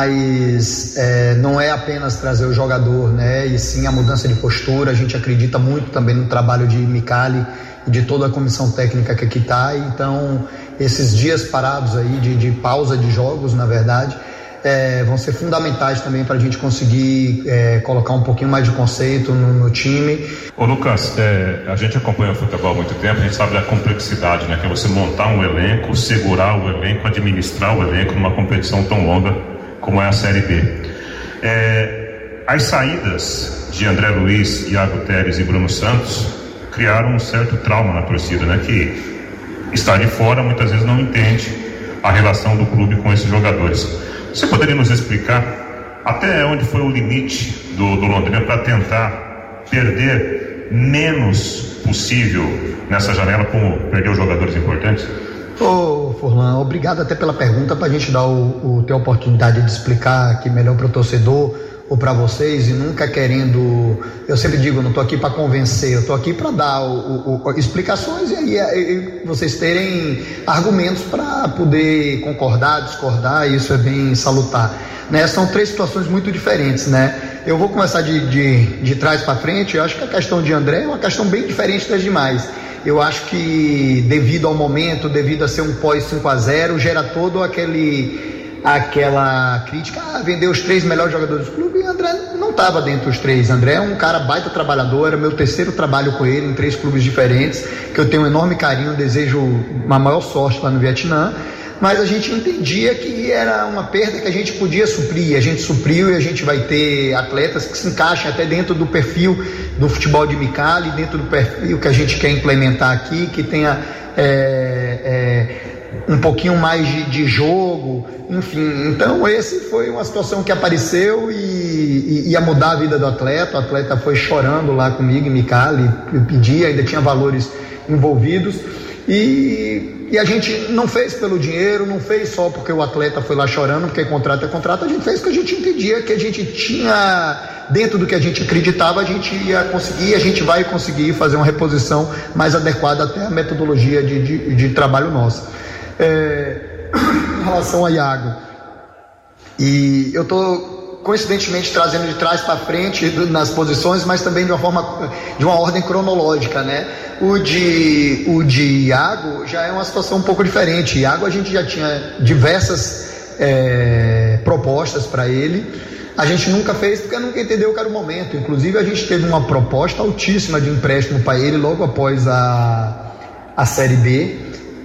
mas não é apenas trazer o jogador, né? E sim a mudança de postura. A gente acredita muito também no trabalho de Micali e de toda a comissão técnica que aqui está. Então, esses dias parados aí de pausa de jogos, na verdade, vão ser fundamentais também para a gente conseguir colocar um pouquinho mais de conceito no time. Ô Lucas, a gente acompanha o futebol há muito tempo, a gente sabe da complexidade, né? Que é você montar um elenco, segurar o elenco, administrar o elenco numa competição tão longa como é a Série B. As saídas de André Luiz, Iago Teres e Bruno Santos criaram um certo trauma na torcida, né? Que está de fora, muitas vezes não entende a relação do clube com esses jogadores. Você poderia nos explicar até onde foi o limite do Londrina para tentar perder menos possível nessa janela, como perder os jogadores importantes? Ô Furlan, obrigado até pela pergunta, para a gente dar ter a oportunidade de explicar aqui melhor para o torcedor ou para vocês, e nunca querendo, eu sempre digo, eu não estou aqui para convencer, eu estou aqui para dar explicações e aí vocês terem argumentos para poder concordar, discordar, e isso é bem salutar, né? São três situações muito diferentes, né? Eu vou começar de trás para frente. Eu acho que a questão de André é uma questão bem diferente das demais. Eu acho que devido ao momento, devido a ser um pós 5-0, gera todo aquela crítica, vender os 3 melhores jogadores do clube, e André não estava dentro dos 3. André é um cara baita trabalhador, era meu terceiro trabalho com ele em 3 clubes diferentes, que eu tenho um enorme carinho, desejo uma maior sorte lá no Vietnã, mas a gente entendia que era uma perda que a gente podia suprir, a gente supriu, e a gente vai ter atletas que se encaixem até dentro do perfil do futebol de Micali, dentro do perfil que a gente quer implementar aqui, que tenha um pouquinho mais de jogo, enfim. Então esse foi uma situação que apareceu e ia mudar a vida do atleta. O atleta foi chorando lá comigo em Micali, pedia, ainda tinha valores envolvidos, e a gente não fez pelo dinheiro, não fez só porque o atleta foi lá chorando, porque contrato é contrato. A gente fez porque a gente entendia que a gente tinha, dentro do que a gente acreditava, a gente ia conseguir, a gente vai conseguir fazer uma reposição mais adequada até a metodologia de trabalho nossa. Em relação a Iago, e eu estou coincidentemente trazendo de trás para frente nas posições, mas também de uma ordem cronológica, né? O de Iago já é uma situação um pouco diferente. Iago, a gente já tinha diversas propostas para ele, A gente nunca fez porque nunca entendeu que era o momento. Inclusive, a gente teve uma proposta altíssima de empréstimo para ele logo após a Série B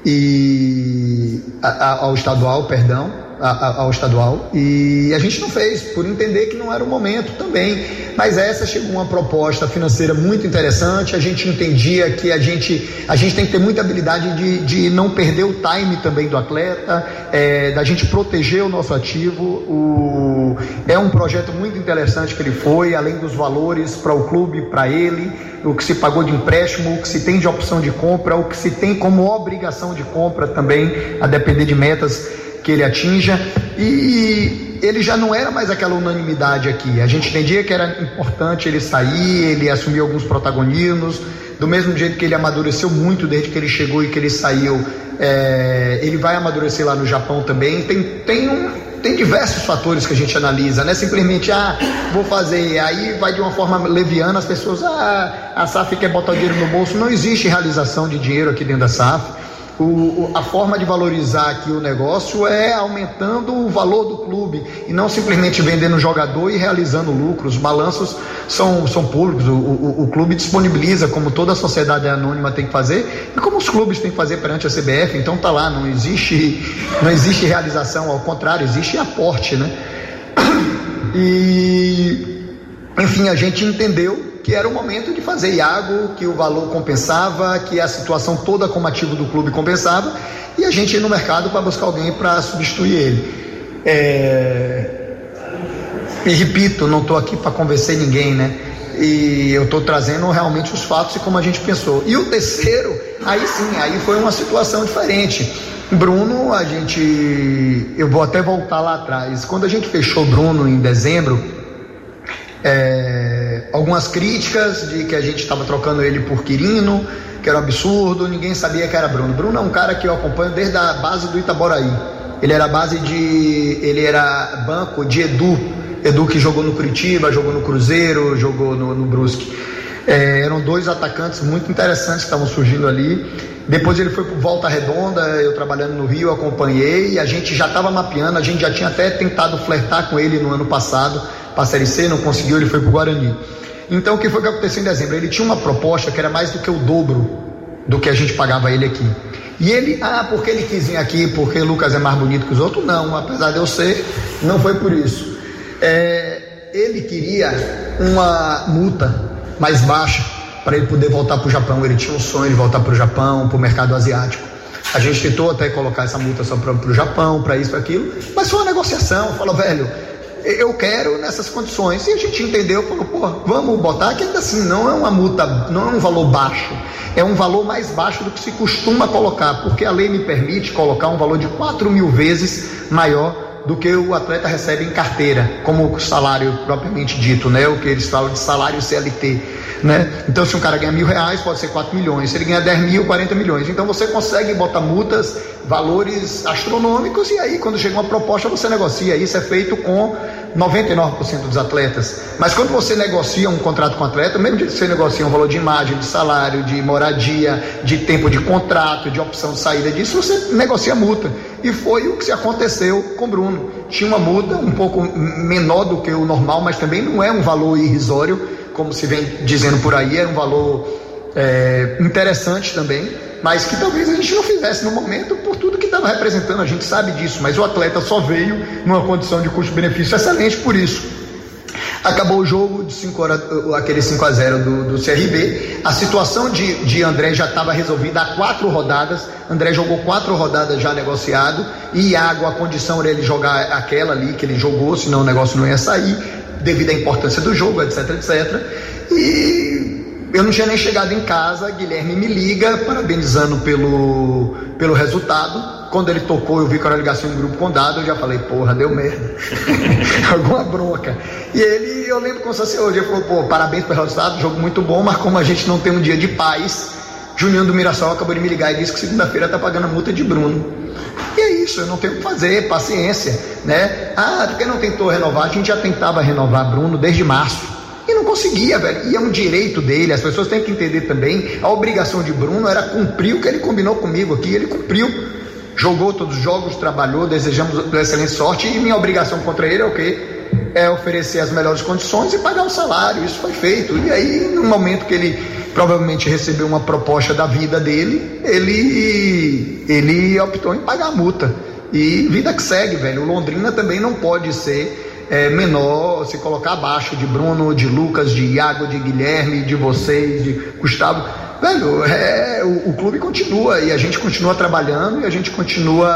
e ao estadual, ao estadual, e a gente não fez, por entender que não era o momento também. Mas essa chegou uma proposta financeira muito interessante. A gente entendia que a gente tem que ter muita habilidade de não perder o time também do atleta, da gente proteger o nosso ativo. É um projeto muito interessante que ele foi, além dos valores para o clube, para ele, o que se pagou de empréstimo, o que se tem de opção de compra, o que se tem como obrigação de compra também, a depender de metas que ele atinja. E ele já não era mais aquela unanimidade aqui. A gente entendia que era importante ele sair, ele assumir alguns protagonismos, do mesmo jeito que ele amadureceu muito desde que ele chegou e que ele saiu. Ele vai amadurecer lá no Japão também. Tem diversos fatores que a gente analisa, não é simplesmente, vou fazer, aí vai de uma forma leviana, as pessoas, a SAF quer botar o dinheiro no bolso. Não existe realização de dinheiro aqui dentro da SAF. A forma de valorizar aqui o negócio é aumentando o valor do clube e não simplesmente vendendo jogador e realizando lucros. Os balanços são públicos, o clube disponibiliza, como toda a sociedade anônima tem que fazer e como os clubes têm que fazer perante a CBF. Então tá lá, não existe realização, ao contrário, existe aporte, né? E enfim, a gente entendeu que era o momento de fazer Iago, que o valor compensava, que a situação toda como ativo do clube compensava, e a gente ir no mercado para buscar alguém para substituir ele. E repito, não estou aqui para convencer ninguém, né? E eu estou trazendo realmente os fatos e como a gente pensou. E o terceiro, aí sim, aí foi uma situação diferente. Bruno, eu vou até voltar lá atrás. Quando a gente fechou Bruno em dezembro, algumas críticas de que a gente estava trocando ele por Quirino, que era um absurdo, ninguém sabia que era Bruno. Bruno é um cara que eu acompanho desde a base do Itaboraí. Ele era banco de Edu que jogou no Curitiba, jogou no Cruzeiro, jogou no Brusque. Eram dois atacantes muito interessantes que estavam surgindo ali. Depois ele foi para Volta Redonda, eu trabalhando no Rio, acompanhei, e a gente já estava mapeando, a gente já tinha até tentado flertar com ele no ano passado para a Série C, não conseguiu, ele foi para o Guarani. Então o que foi que aconteceu em dezembro? Ele tinha uma proposta que era mais do que o dobro do que a gente pagava ele aqui. E ele, porque ele quis vir aqui, porque o Lucas é mais bonito que os outros? Não, apesar de eu ser, não foi por isso. Ele queria uma multa mais baixa para ele poder voltar para o Japão. Ele tinha um sonho de voltar para o Japão, para o mercado asiático. A gente tentou até colocar essa multa só para o Japão, para isso, para aquilo, mas foi uma negociação. Falou, velho, eu quero nessas condições. E a gente entendeu, falou, vamos botar, que ainda assim não é uma multa, não é um valor baixo, é um valor mais baixo do que se costuma colocar, porque a lei me permite colocar um valor de 4.000 vezes maior do que o atleta recebe em carteira, como salário propriamente dito, né? O que eles falam de salário CLT, né? Então, se um cara ganha R$1.000, pode ser 4 milhões. Se ele ganha 10 mil, 40 milhões. Então, você consegue botar multas, valores astronômicos, e aí, quando chega uma proposta, você negocia. Isso é feito com 99% dos atletas. Mas quando você negocia um contrato com o atleta, mesmo que você negocia um valor de imagem, de salário, de moradia, de tempo de contrato, de opção de saída disso, você negocia multa. E foi o que se aconteceu com o Bruno. Tinha uma multa um pouco menor do que o normal, mas também não é um valor irrisório, como se vem dizendo por aí, era um valor interessante também, mas que talvez a gente não fizesse no momento por tudo que estava representando, a gente sabe disso, mas o atleta só veio numa condição de custo-benefício excelente por isso. Acabou o jogo de 5 horas, aquele 5-0 do CRB. A situação de André já estava resolvida há 4 rodadas. André jogou 4 rodadas já negociado. E Iago, a condição era ele jogar aquela ali que ele jogou, senão o negócio não ia sair, devido à importância do jogo, etc, etc. E eu não tinha nem chegado em casa, Guilherme me liga, parabenizando pelo resultado. Quando ele tocou, eu vi que era ligação em grupo condado, eu já falei, porra, deu merda. Alguma bronca. E ele, eu lembro como se fosse hoje, ele falou, parabéns pelo resultado, jogo muito bom, mas como a gente não tem um dia de paz, Juninho do Mirassol acabou de me ligar e disse que segunda-feira tá pagando a multa de Bruno. E é isso, eu não tenho o que fazer, paciência, né? Porque não tentou renovar, a gente já tentava renovar Bruno desde março. E não conseguia, velho. E é um direito dele, as pessoas têm que entender também, a obrigação de Bruno era cumprir o que ele combinou comigo aqui, ele cumpriu. Jogou todos os jogos, trabalhou, desejamos excelente sorte, e minha obrigação contra ele é o quê? é oferecer as melhores condições e pagar o salário. Isso foi feito. E aí, no momento que ele provavelmente recebeu uma proposta da vida dele, ele optou em pagar a multa. E vida que segue, velho. O Londrina também não pode ser menor, se colocar abaixo de Bruno, de Lucas, de Iago, de Guilherme, de vocês, de Gustavo. Velho, o clube continua e a gente continua trabalhando e a gente continua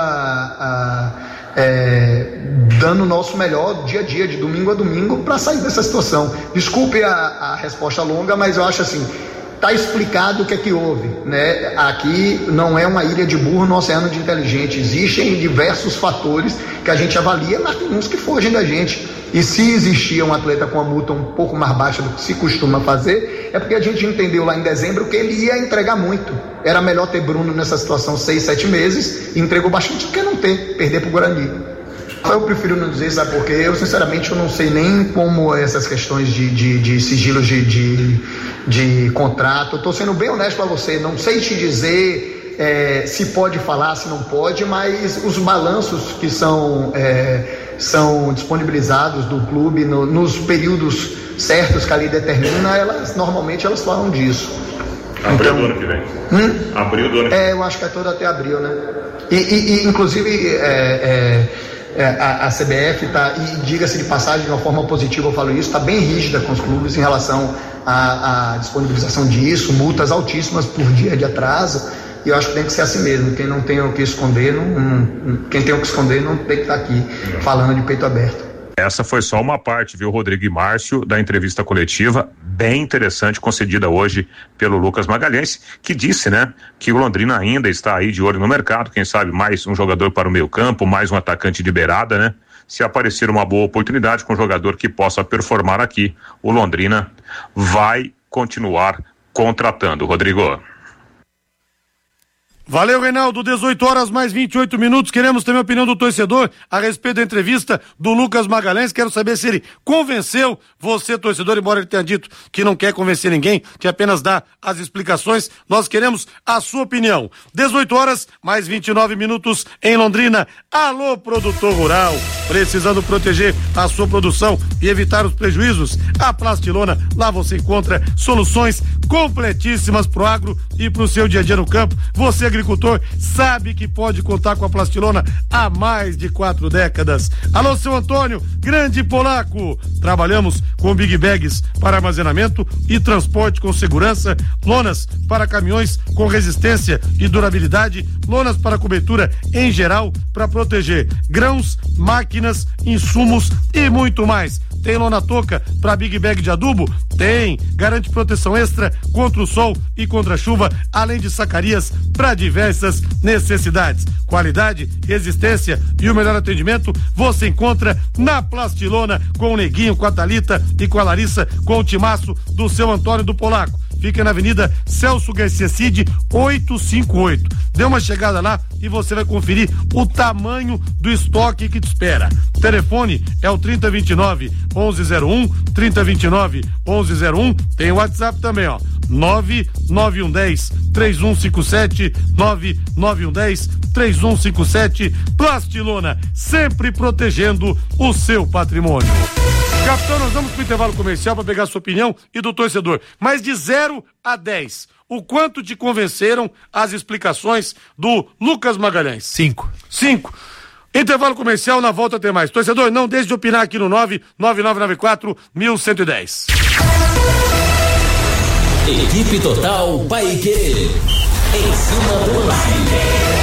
dando o nosso melhor dia a dia, de domingo a domingo, para sair dessa situação. Desculpe a resposta longa, mas eu acho assim, tá explicado o que é que houve, né? Aqui não é uma ilha de burro no oceano de inteligente, existem diversos fatores que a gente avalia, mas tem uns que fogem da gente. E se existia um atleta com a multa um pouco mais baixa do que se costuma fazer, é porque a gente entendeu lá em dezembro que ele ia entregar muito. Era melhor ter Bruno nessa situação 6-7 meses, e entregou bastante do que não perder pro Guarani. Eu prefiro não dizer, sabe por quê? Eu sinceramente eu não sei nem como essas questões de sigilos de contrato. Eu tô sendo bem honesto para você, não sei te dizer se pode falar, se não pode, mas os balanços que são disponibilizados do clube nos períodos certos que a lei determina, normalmente elas falam disso. Abril do ano que vem. Abril do ano que vem. Eu acho que é todo até abril, né? E inclusive a CBF tá, e diga-se de passagem, de uma forma positiva eu falo isso, está bem rígida com os clubes em relação à disponibilização disso, multas altíssimas por dia de atraso, e eu acho que tem que ser assim mesmo. Quem não tem o que esconder, quem tem o que esconder não tem que estar aqui falando de peito aberto. Essa foi só uma parte, viu, Rodrigo e Márcio, da entrevista coletiva, bem interessante, concedida hoje pelo Lucas Magalhães, que disse, né, que o Londrina ainda está aí de olho no mercado, quem sabe mais um jogador para o meio campo, mais um atacante de beirada, né? Se aparecer uma boa oportunidade com um jogador que possa performar aqui, o Londrina vai continuar contratando. Rodrigo. Valeu, Reinaldo, 18 horas mais 28 minutos, queremos também a opinião do torcedor a respeito da entrevista do Lucas Magalhães. Quero saber se ele convenceu você, torcedor, embora ele tenha dito que não quer convencer ninguém, que apenas dá as explicações. Nós queremos a sua opinião. 18 horas mais 29 minutos em Londrina. Alô, produtor rural, precisando proteger a sua produção e evitar os prejuízos? A Plastilona, lá você encontra soluções completíssimas pro agro e pro seu dia a dia no campo. Você, agricultor, sabe que pode contar com a Plastilona há mais de 4 décadas. Alô, seu Antônio, grande polaco. Trabalhamos com big bags para armazenamento e transporte com segurança, lonas para caminhões com resistência e durabilidade, lonas para cobertura em geral para proteger grãos, máquinas, insumos e muito mais. Tem lona toca para big bag de adubo? Tem. Garante proteção extra contra o sol e contra a chuva, além de sacarias para diversas necessidades. Qualidade, resistência e o melhor atendimento você encontra na Plastilona, com o Neguinho, com a Thalita e com a Larissa, com o timaço do seu Antônio do Polaco. Fica na Avenida Celso Garcia Cid, 858. Dê uma chegada lá e você vai conferir o tamanho do estoque que te espera. O telefone é o 3029-1101, 3029-1101. Tem o WhatsApp também, ó. 99110-3157, 99110-3157. Plastilona, sempre protegendo o seu patrimônio. Capitão, nós vamos para o intervalo comercial para pegar a sua opinião e do torcedor. Mas de 0 a 10, o quanto te convenceram as explicações do Lucas Magalhães? 5. Intervalo comercial, na volta tem mais. Torcedor, não deixe de opinar aqui no 99994-1110. Equipe Total Paiquerê. Em cima do lance.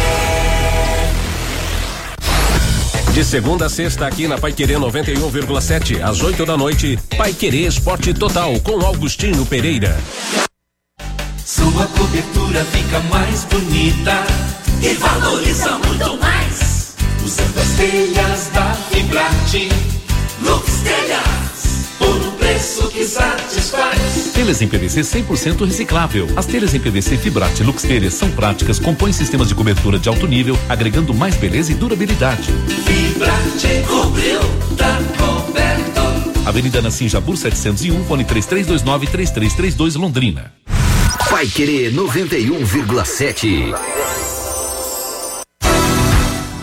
De segunda a sexta aqui na Paiquerê 91,7 às 8 da noite, Paiquerê Esporte Total com Augustinho Pereira. Sua cobertura fica mais bonita e valoriza muito mais. Usando as telhas da Fibrate, Lux Telhas, por um preço que satisfaz. Telhas em PVC 100% reciclável. As telhas em PVC Fibrate Lux Telhas são práticas, compõem sistemas de cobertura de alto nível, agregando mais beleza e durabilidade. Fibrate cobriu, tá coberto. Avenida Nassim Jabur 701, fone 3329-3332 Londrina. Paiquerê 91,7.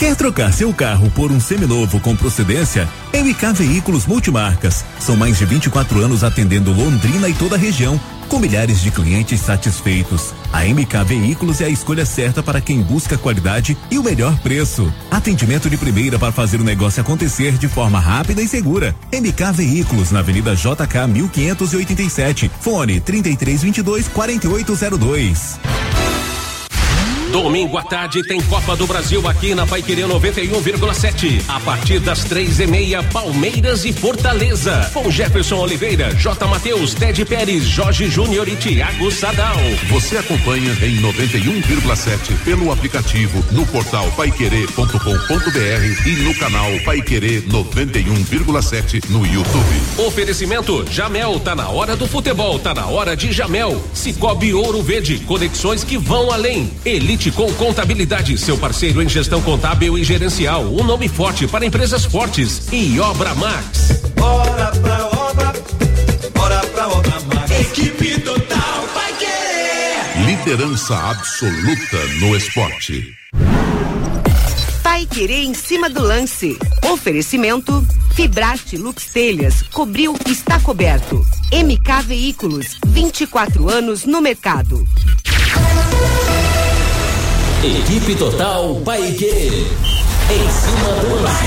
Quer trocar seu carro por um seminovo com procedência? MK Veículos Multimarcas. São mais de 24 anos atendendo Londrina e toda a região, com milhares de clientes satisfeitos. A MK Veículos é a escolha certa para quem busca qualidade e o melhor preço. Atendimento de primeira para fazer o negócio acontecer de forma rápida e segura. MK Veículos, na Avenida JK 1587. Fone 3322-4802. Domingo à tarde tem Copa do Brasil aqui na Paiquerê 91,7. A partir das 3:30, Palmeiras e Fortaleza. Com Jefferson Oliveira, J. Matheus, Ted Pérez, Jorge Júnior e Thiago Sadal. Você acompanha em 91,7 pelo aplicativo, no portal paiquerê.com.br e no canal Paiquerê 91,7 no YouTube. Oferecimento Jamel, tá na hora do futebol, tá na hora de Jamel. Cicobi Ouro Verde, conexões que vão além. Elite com Contabilidade, seu parceiro em gestão contábil e gerencial, um nome forte para empresas fortes. E Obra Max. Bora pra obra Max. Equipe total vai querer. Liderança absoluta no esporte. Paiquerê em cima do lance. Oferecimento Fibrate Lux Telhas, cobriu, está coberto. MK Veículos, 24 anos no mercado. Equipe Total Paiquerê. Em cima do lance.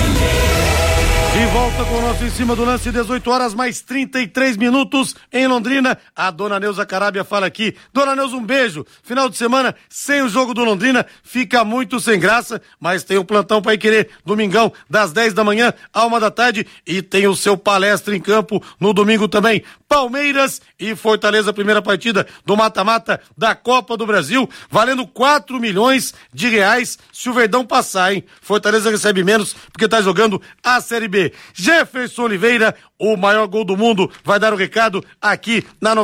De volta com o nosso Em Cima do Lance, 18 horas mais 33 minutos em Londrina. A dona Neuza Carábia fala aqui. Dona Neuza, um beijo. Final de semana sem o jogo do Londrina fica muito sem graça, mas tem o plantão Paiquerê, domingão, das 10 da manhã à 1 da tarde, e tem o seu palestra em campo no domingo também. Palmeiras e Fortaleza, primeira partida do mata-mata da Copa do Brasil, valendo 4 milhões de reais se o Verdão passar, hein? Fortaleza recebe menos porque tá jogando a Série B. Jefferson Oliveira, o maior gol do mundo, vai dar o recado aqui na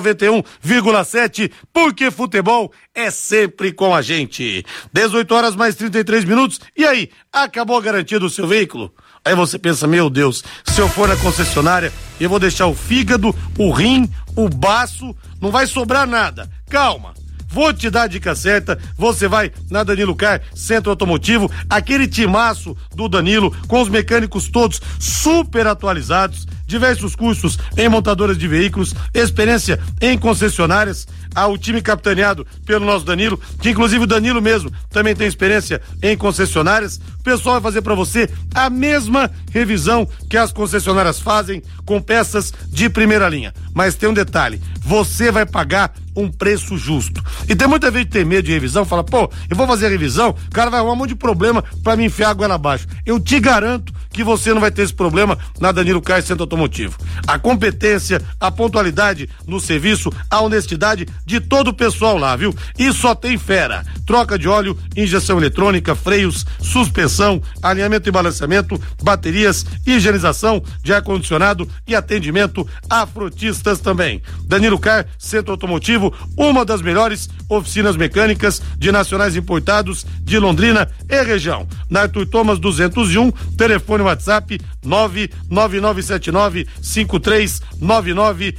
91,7, porque futebol é sempre com a gente. 18 horas mais 33 minutos. E aí, acabou a garantia do seu veículo? Aí você pensa, meu Deus, se eu for na concessionária, eu vou deixar o fígado, o rim, o baço, não vai sobrar nada. Calma. Vou te dar a dica certa, você vai na Danilo Car, Centro Automotivo, aquele timaço do Danilo, com os mecânicos todos super atualizados, diversos cursos em montadoras de veículos, experiência em concessionárias, o time capitaneado pelo nosso Danilo, que inclusive o Danilo mesmo também tem experiência em concessionárias. O pessoal vai fazer para você a mesma revisão que as concessionárias fazem, com peças de primeira linha. Mas tem um detalhe, você vai pagar um preço justo. E tem muita gente que tem medo de revisão, fala, pô, eu vou fazer a revisão, o cara vai arrumar um monte de problema pra me enfiar água lá abaixo. Eu te garanto que você não vai ter esse problema na Danilo Car, Centro Automotivo. A competência, a pontualidade no serviço, a honestidade de todo o pessoal lá, viu? E só tem fera. Troca de óleo, injeção eletrônica, freios, suspensão, alinhamento e balanceamento, baterias, higienização de ar-condicionado e atendimento a frotistas também. Danilo Car, Centro Automotivo, uma das melhores oficinas mecânicas de nacionais importados de Londrina e região. Na Arthur Thomas 201, telefone WhatsApp 99979-5399,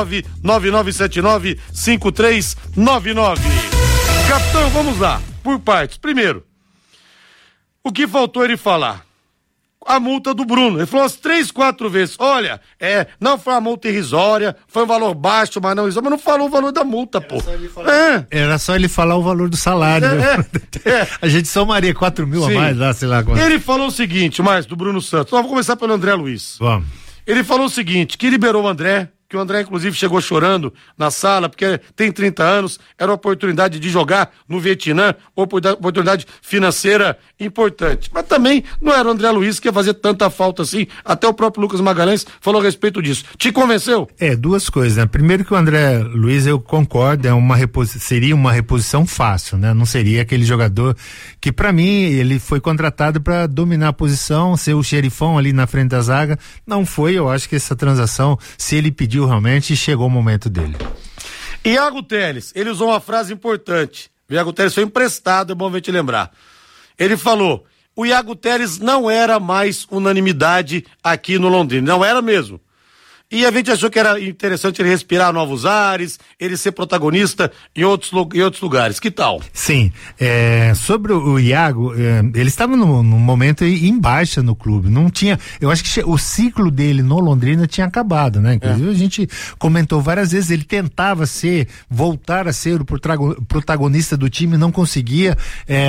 99979-5399. Capitão, vamos lá, por partes. Primeiro, o que faltou ele falar? A multa do Bruno. Ele falou umas 3, 4 vezes. Olha, não foi uma multa irrisória, foi um valor baixo, mas não irrisório, mas não falou o valor da multa, pô. Era só ele falar o valor do salário. A gente somaria 4 mil. Sim. A mais lá, sei lá. Quanto. Ele falou o seguinte, mais do Bruno Santos. Nós vamos começar pelo André Luiz. Vamos. Ele falou o seguinte, que liberou o André, que o André inclusive chegou chorando na sala, porque tem 30 anos, era uma oportunidade de jogar no Vietnã, oportunidade financeira importante. Mas também não era o André Luiz que ia fazer tanta falta assim, até o próprio Lucas Magalhães falou a respeito disso. Te convenceu? Duas coisas, né? Primeiro que o André Luiz, eu concordo, seria uma reposição fácil, né? Não seria aquele jogador que, pra mim, ele foi contratado para dominar a posição, ser o xerifão ali na frente da zaga. Não foi, eu acho que essa transação, se ele pediu realmente, chegou o momento dele. Iago Teles, ele usou uma frase importante. O Iago Teles foi emprestado, é bom a gente lembrar. Ele falou, o Iago Teles não era mais unanimidade aqui no Londrina, não era mesmo. e a gente achou que era interessante ele respirar novos ares, ele ser protagonista em outros lugares. Que tal? Sim, sobre o Iago, ele estava num momento em baixa no clube, não tinha, eu acho que o ciclo dele no Londrina tinha acabado, né? Inclusive a gente comentou várias vezes, ele tentava voltar a ser o protagonista do time, não conseguia,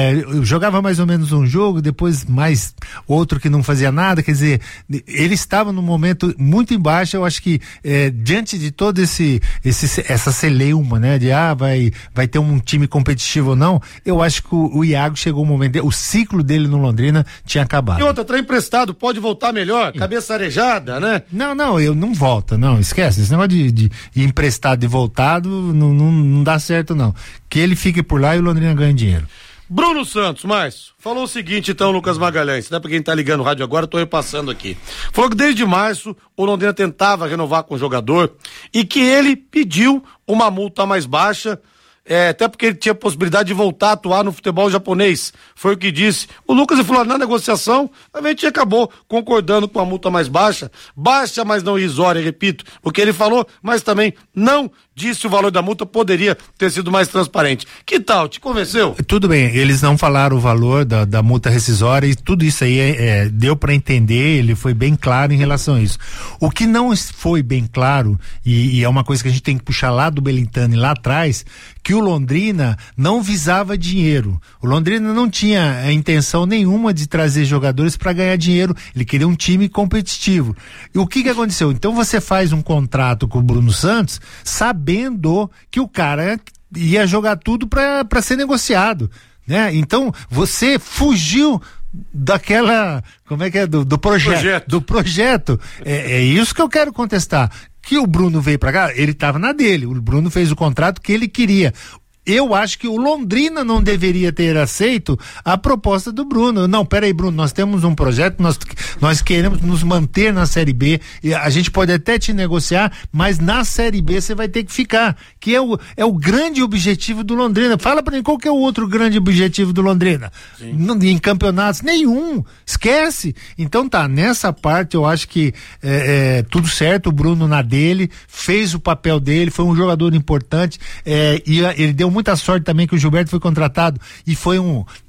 jogava mais ou menos um jogo, depois mais outro que não fazia nada, quer dizer, ele estava num momento muito em baixa. Eu acho que diante de todo essa celeuma, né, de vai ter um time competitivo ou não, eu acho que o Iago chegou um momento, o ciclo dele no Londrina tinha acabado. E outra, tá emprestado, pode voltar melhor, cabeça arejada, né? Não, eu não volta, não, esquece, esse negócio de emprestado e voltado não dá certo não, que ele fique por lá e o Londrina ganha dinheiro. Bruno Santos, Márcio, falou o seguinte então, Lucas Magalhães, né, pra quem tá ligando o rádio agora, eu tô repassando aqui. Falou que desde março o Londrina tentava renovar com o jogador e que ele pediu uma multa mais baixa, até porque ele tinha possibilidade de voltar a atuar no futebol japonês, foi o que disse. O Lucas falou, na negociação, a gente acabou concordando com a multa mais baixa, mas não irrisória, repito, o que ele falou, mas também não disse o valor da multa, poderia ter sido mais transparente. Que tal? Te convenceu? Tudo bem, eles não falaram o valor da multa rescisória e tudo isso aí deu para entender, ele foi bem claro em relação a isso. O que não foi bem claro, e é uma coisa que a gente tem que puxar lá do Belintani lá atrás, que o Londrina não visava dinheiro. O Londrina não tinha a intenção nenhuma de trazer jogadores para ganhar dinheiro, ele queria um time competitivo. E o que aconteceu? Então você faz um contrato com o Bruno Santos, sabendo que o cara ia jogar tudo para ser negociado, né? Então você fugiu daquela, como é que é, do projeto. É isso que eu quero contestar. Que o Bruno veio pra cá, ele tava na dele, o Bruno fez o contrato que ele queria. Eu acho que o Londrina não deveria ter aceito a proposta do Bruno. Não, peraí, Bruno, nós temos um projeto, nós queremos nos manter na Série B, e a gente pode até te negociar, mas na Série B você vai ter que ficar, que é o grande objetivo do Londrina. Fala pra mim, qual que é o outro grande objetivo do Londrina? Em campeonatos? Nenhum, esquece. Então tá, nessa parte eu acho que tudo certo, o Bruno na dele, fez o papel dele, foi um jogador importante, e ele deu muita sorte também que o Gilberto foi contratado e foi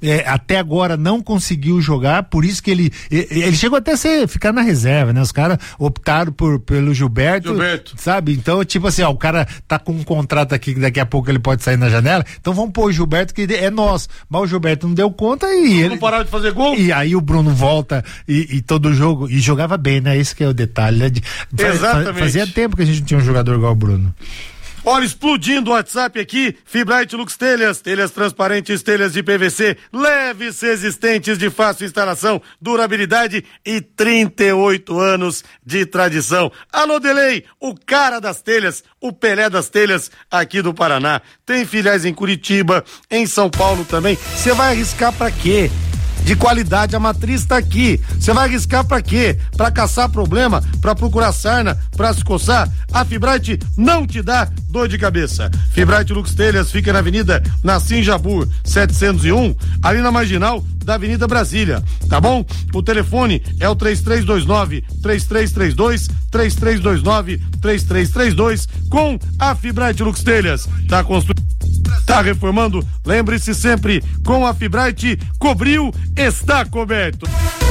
até agora não conseguiu jogar, por isso que ele chegou até ficar na reserva, né? Os caras optaram pelo Gilberto, sabe? Então, tipo assim, o cara tá com um contrato aqui que daqui a pouco ele pode sair na janela, então vamos pôr o Gilberto que é nosso, mas o Gilberto não deu conta e ele... Não parava de fazer gol? E aí o Bruno volta e todo jogo, e jogava bem, né? Esse que é o detalhe, né? Exatamente. Fazia tempo que a gente não tinha um jogador igual o Bruno. Olha, explodindo o WhatsApp aqui, Fibrate Lux Telhas transparentes, telhas de PVC, leves, resistentes, de fácil instalação, durabilidade e 38 anos de tradição. Alô, Delay, o cara das telhas, o Pelé das telhas aqui do Paraná. Tem filiais em Curitiba, em São Paulo também. Você vai arriscar pra quê? De qualidade, a matriz tá aqui. Você vai arriscar pra quê? Pra caçar problema? Pra procurar sarna? Pra se coçar? A Fibrate não te dá dor de cabeça. Fibrate Lux Telhas fica na Avenida Nassim Jabur 701, ali na marginal da Avenida Brasília, tá bom? O telefone é o 3329-3332, 3329-3332, com a Fibrate Lux Telhas. Tá construindo, tá reformando? Lembre-se sempre, com a Fibrate, cobriu, está coberto.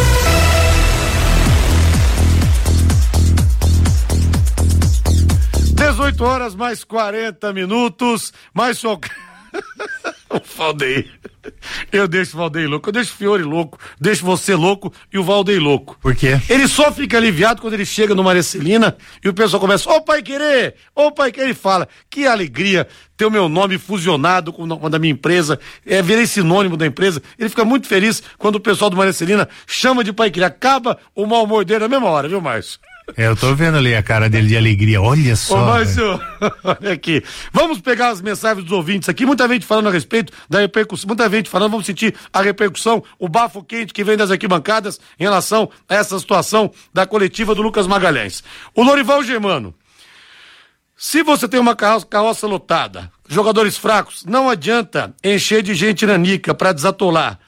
(18 horas mais 40 minutos), mais só... O Valdeir. Eu deixo o Valdeir louco, eu deixo o Fiore louco, deixo você louco e o Valdeir louco. Por quê? Ele só fica aliviado quando ele chega no Marcelina e o pessoal começa, ô Pai Querer, ele fala, que alegria ter o meu nome fusionado com o da minha empresa, virei sinônimo da empresa. Ele fica muito feliz quando o pessoal do Marcelina chama de Pai Querer, acaba o mau humor dele na mesma hora, viu, Márcio? Eu tô vendo ali a cara dele de alegria, olha só. Ô, Márcio, olha aqui. Vamos pegar as mensagens dos ouvintes aqui, muita gente falando a respeito da repercussão, muita gente falando, vamos sentir a repercussão, o bafo quente que vem das arquibancadas em relação a essa situação da coletiva do Lucas Magalhães. O Lorival Germano, se você tem uma carroça lotada, jogadores fracos, não adianta encher de gente nanica pra desatolar.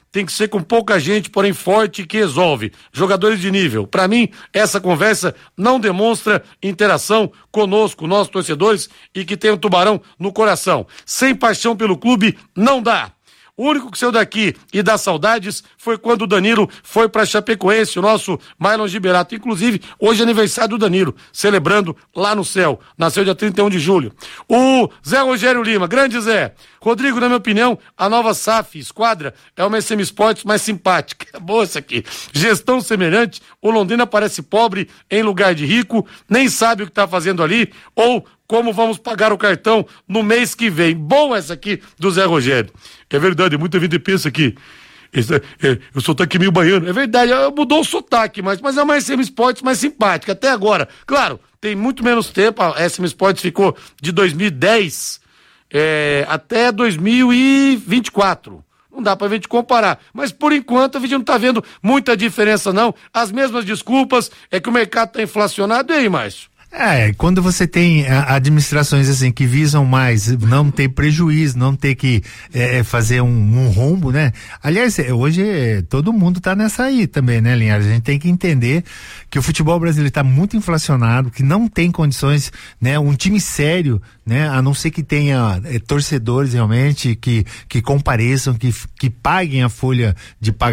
tem que ser com pouca gente, porém forte, que resolve. Jogadores de nível. Para mim, essa conversa não demonstra interação conosco, nós torcedores, e que tem um Tubarão no coração. Sem paixão pelo clube, não dá. O único que saiu daqui e dá saudades foi quando o Danilo foi para Chapecoense, o nosso Marlon Giberato. Inclusive, hoje é aniversário do Danilo, celebrando lá no céu. Nasceu dia 31 de julho. O Zé Rogério Lima, grande Zé. Rodrigo, na minha opinião, a nova SAF Esquadra é uma SM Sports mais simpática. É boa essa aqui. Gestão semelhante, o Londrina parece pobre em lugar de rico, nem sabe o que está fazendo ali, ou como vamos pagar o cartão no mês que vem. Boa essa aqui do Zé Rogério. É verdade, muita gente pensa que o sotaque meio baiano. É verdade, mudou o sotaque, mas é uma SM Sports mais simpática até agora. Claro, tem muito menos tempo, a SM Sports ficou de 2010 até 2024. Não dá pra gente comparar, mas por enquanto a gente não tá vendo muita diferença não, as mesmas desculpas, é que o mercado tá inflacionado. E aí, Márcio? Quando você tem administrações assim que visam mais não ter prejuízo, não ter que fazer um rombo, né? Aliás, hoje todo mundo tá nessa aí também, né, Linhares? A gente tem que entender que o futebol brasileiro tá muito inflacionado, que não tem condições, né? Um time sério, né? A não ser que tenha torcedores realmente que compareçam, que paguem a folha de pagamento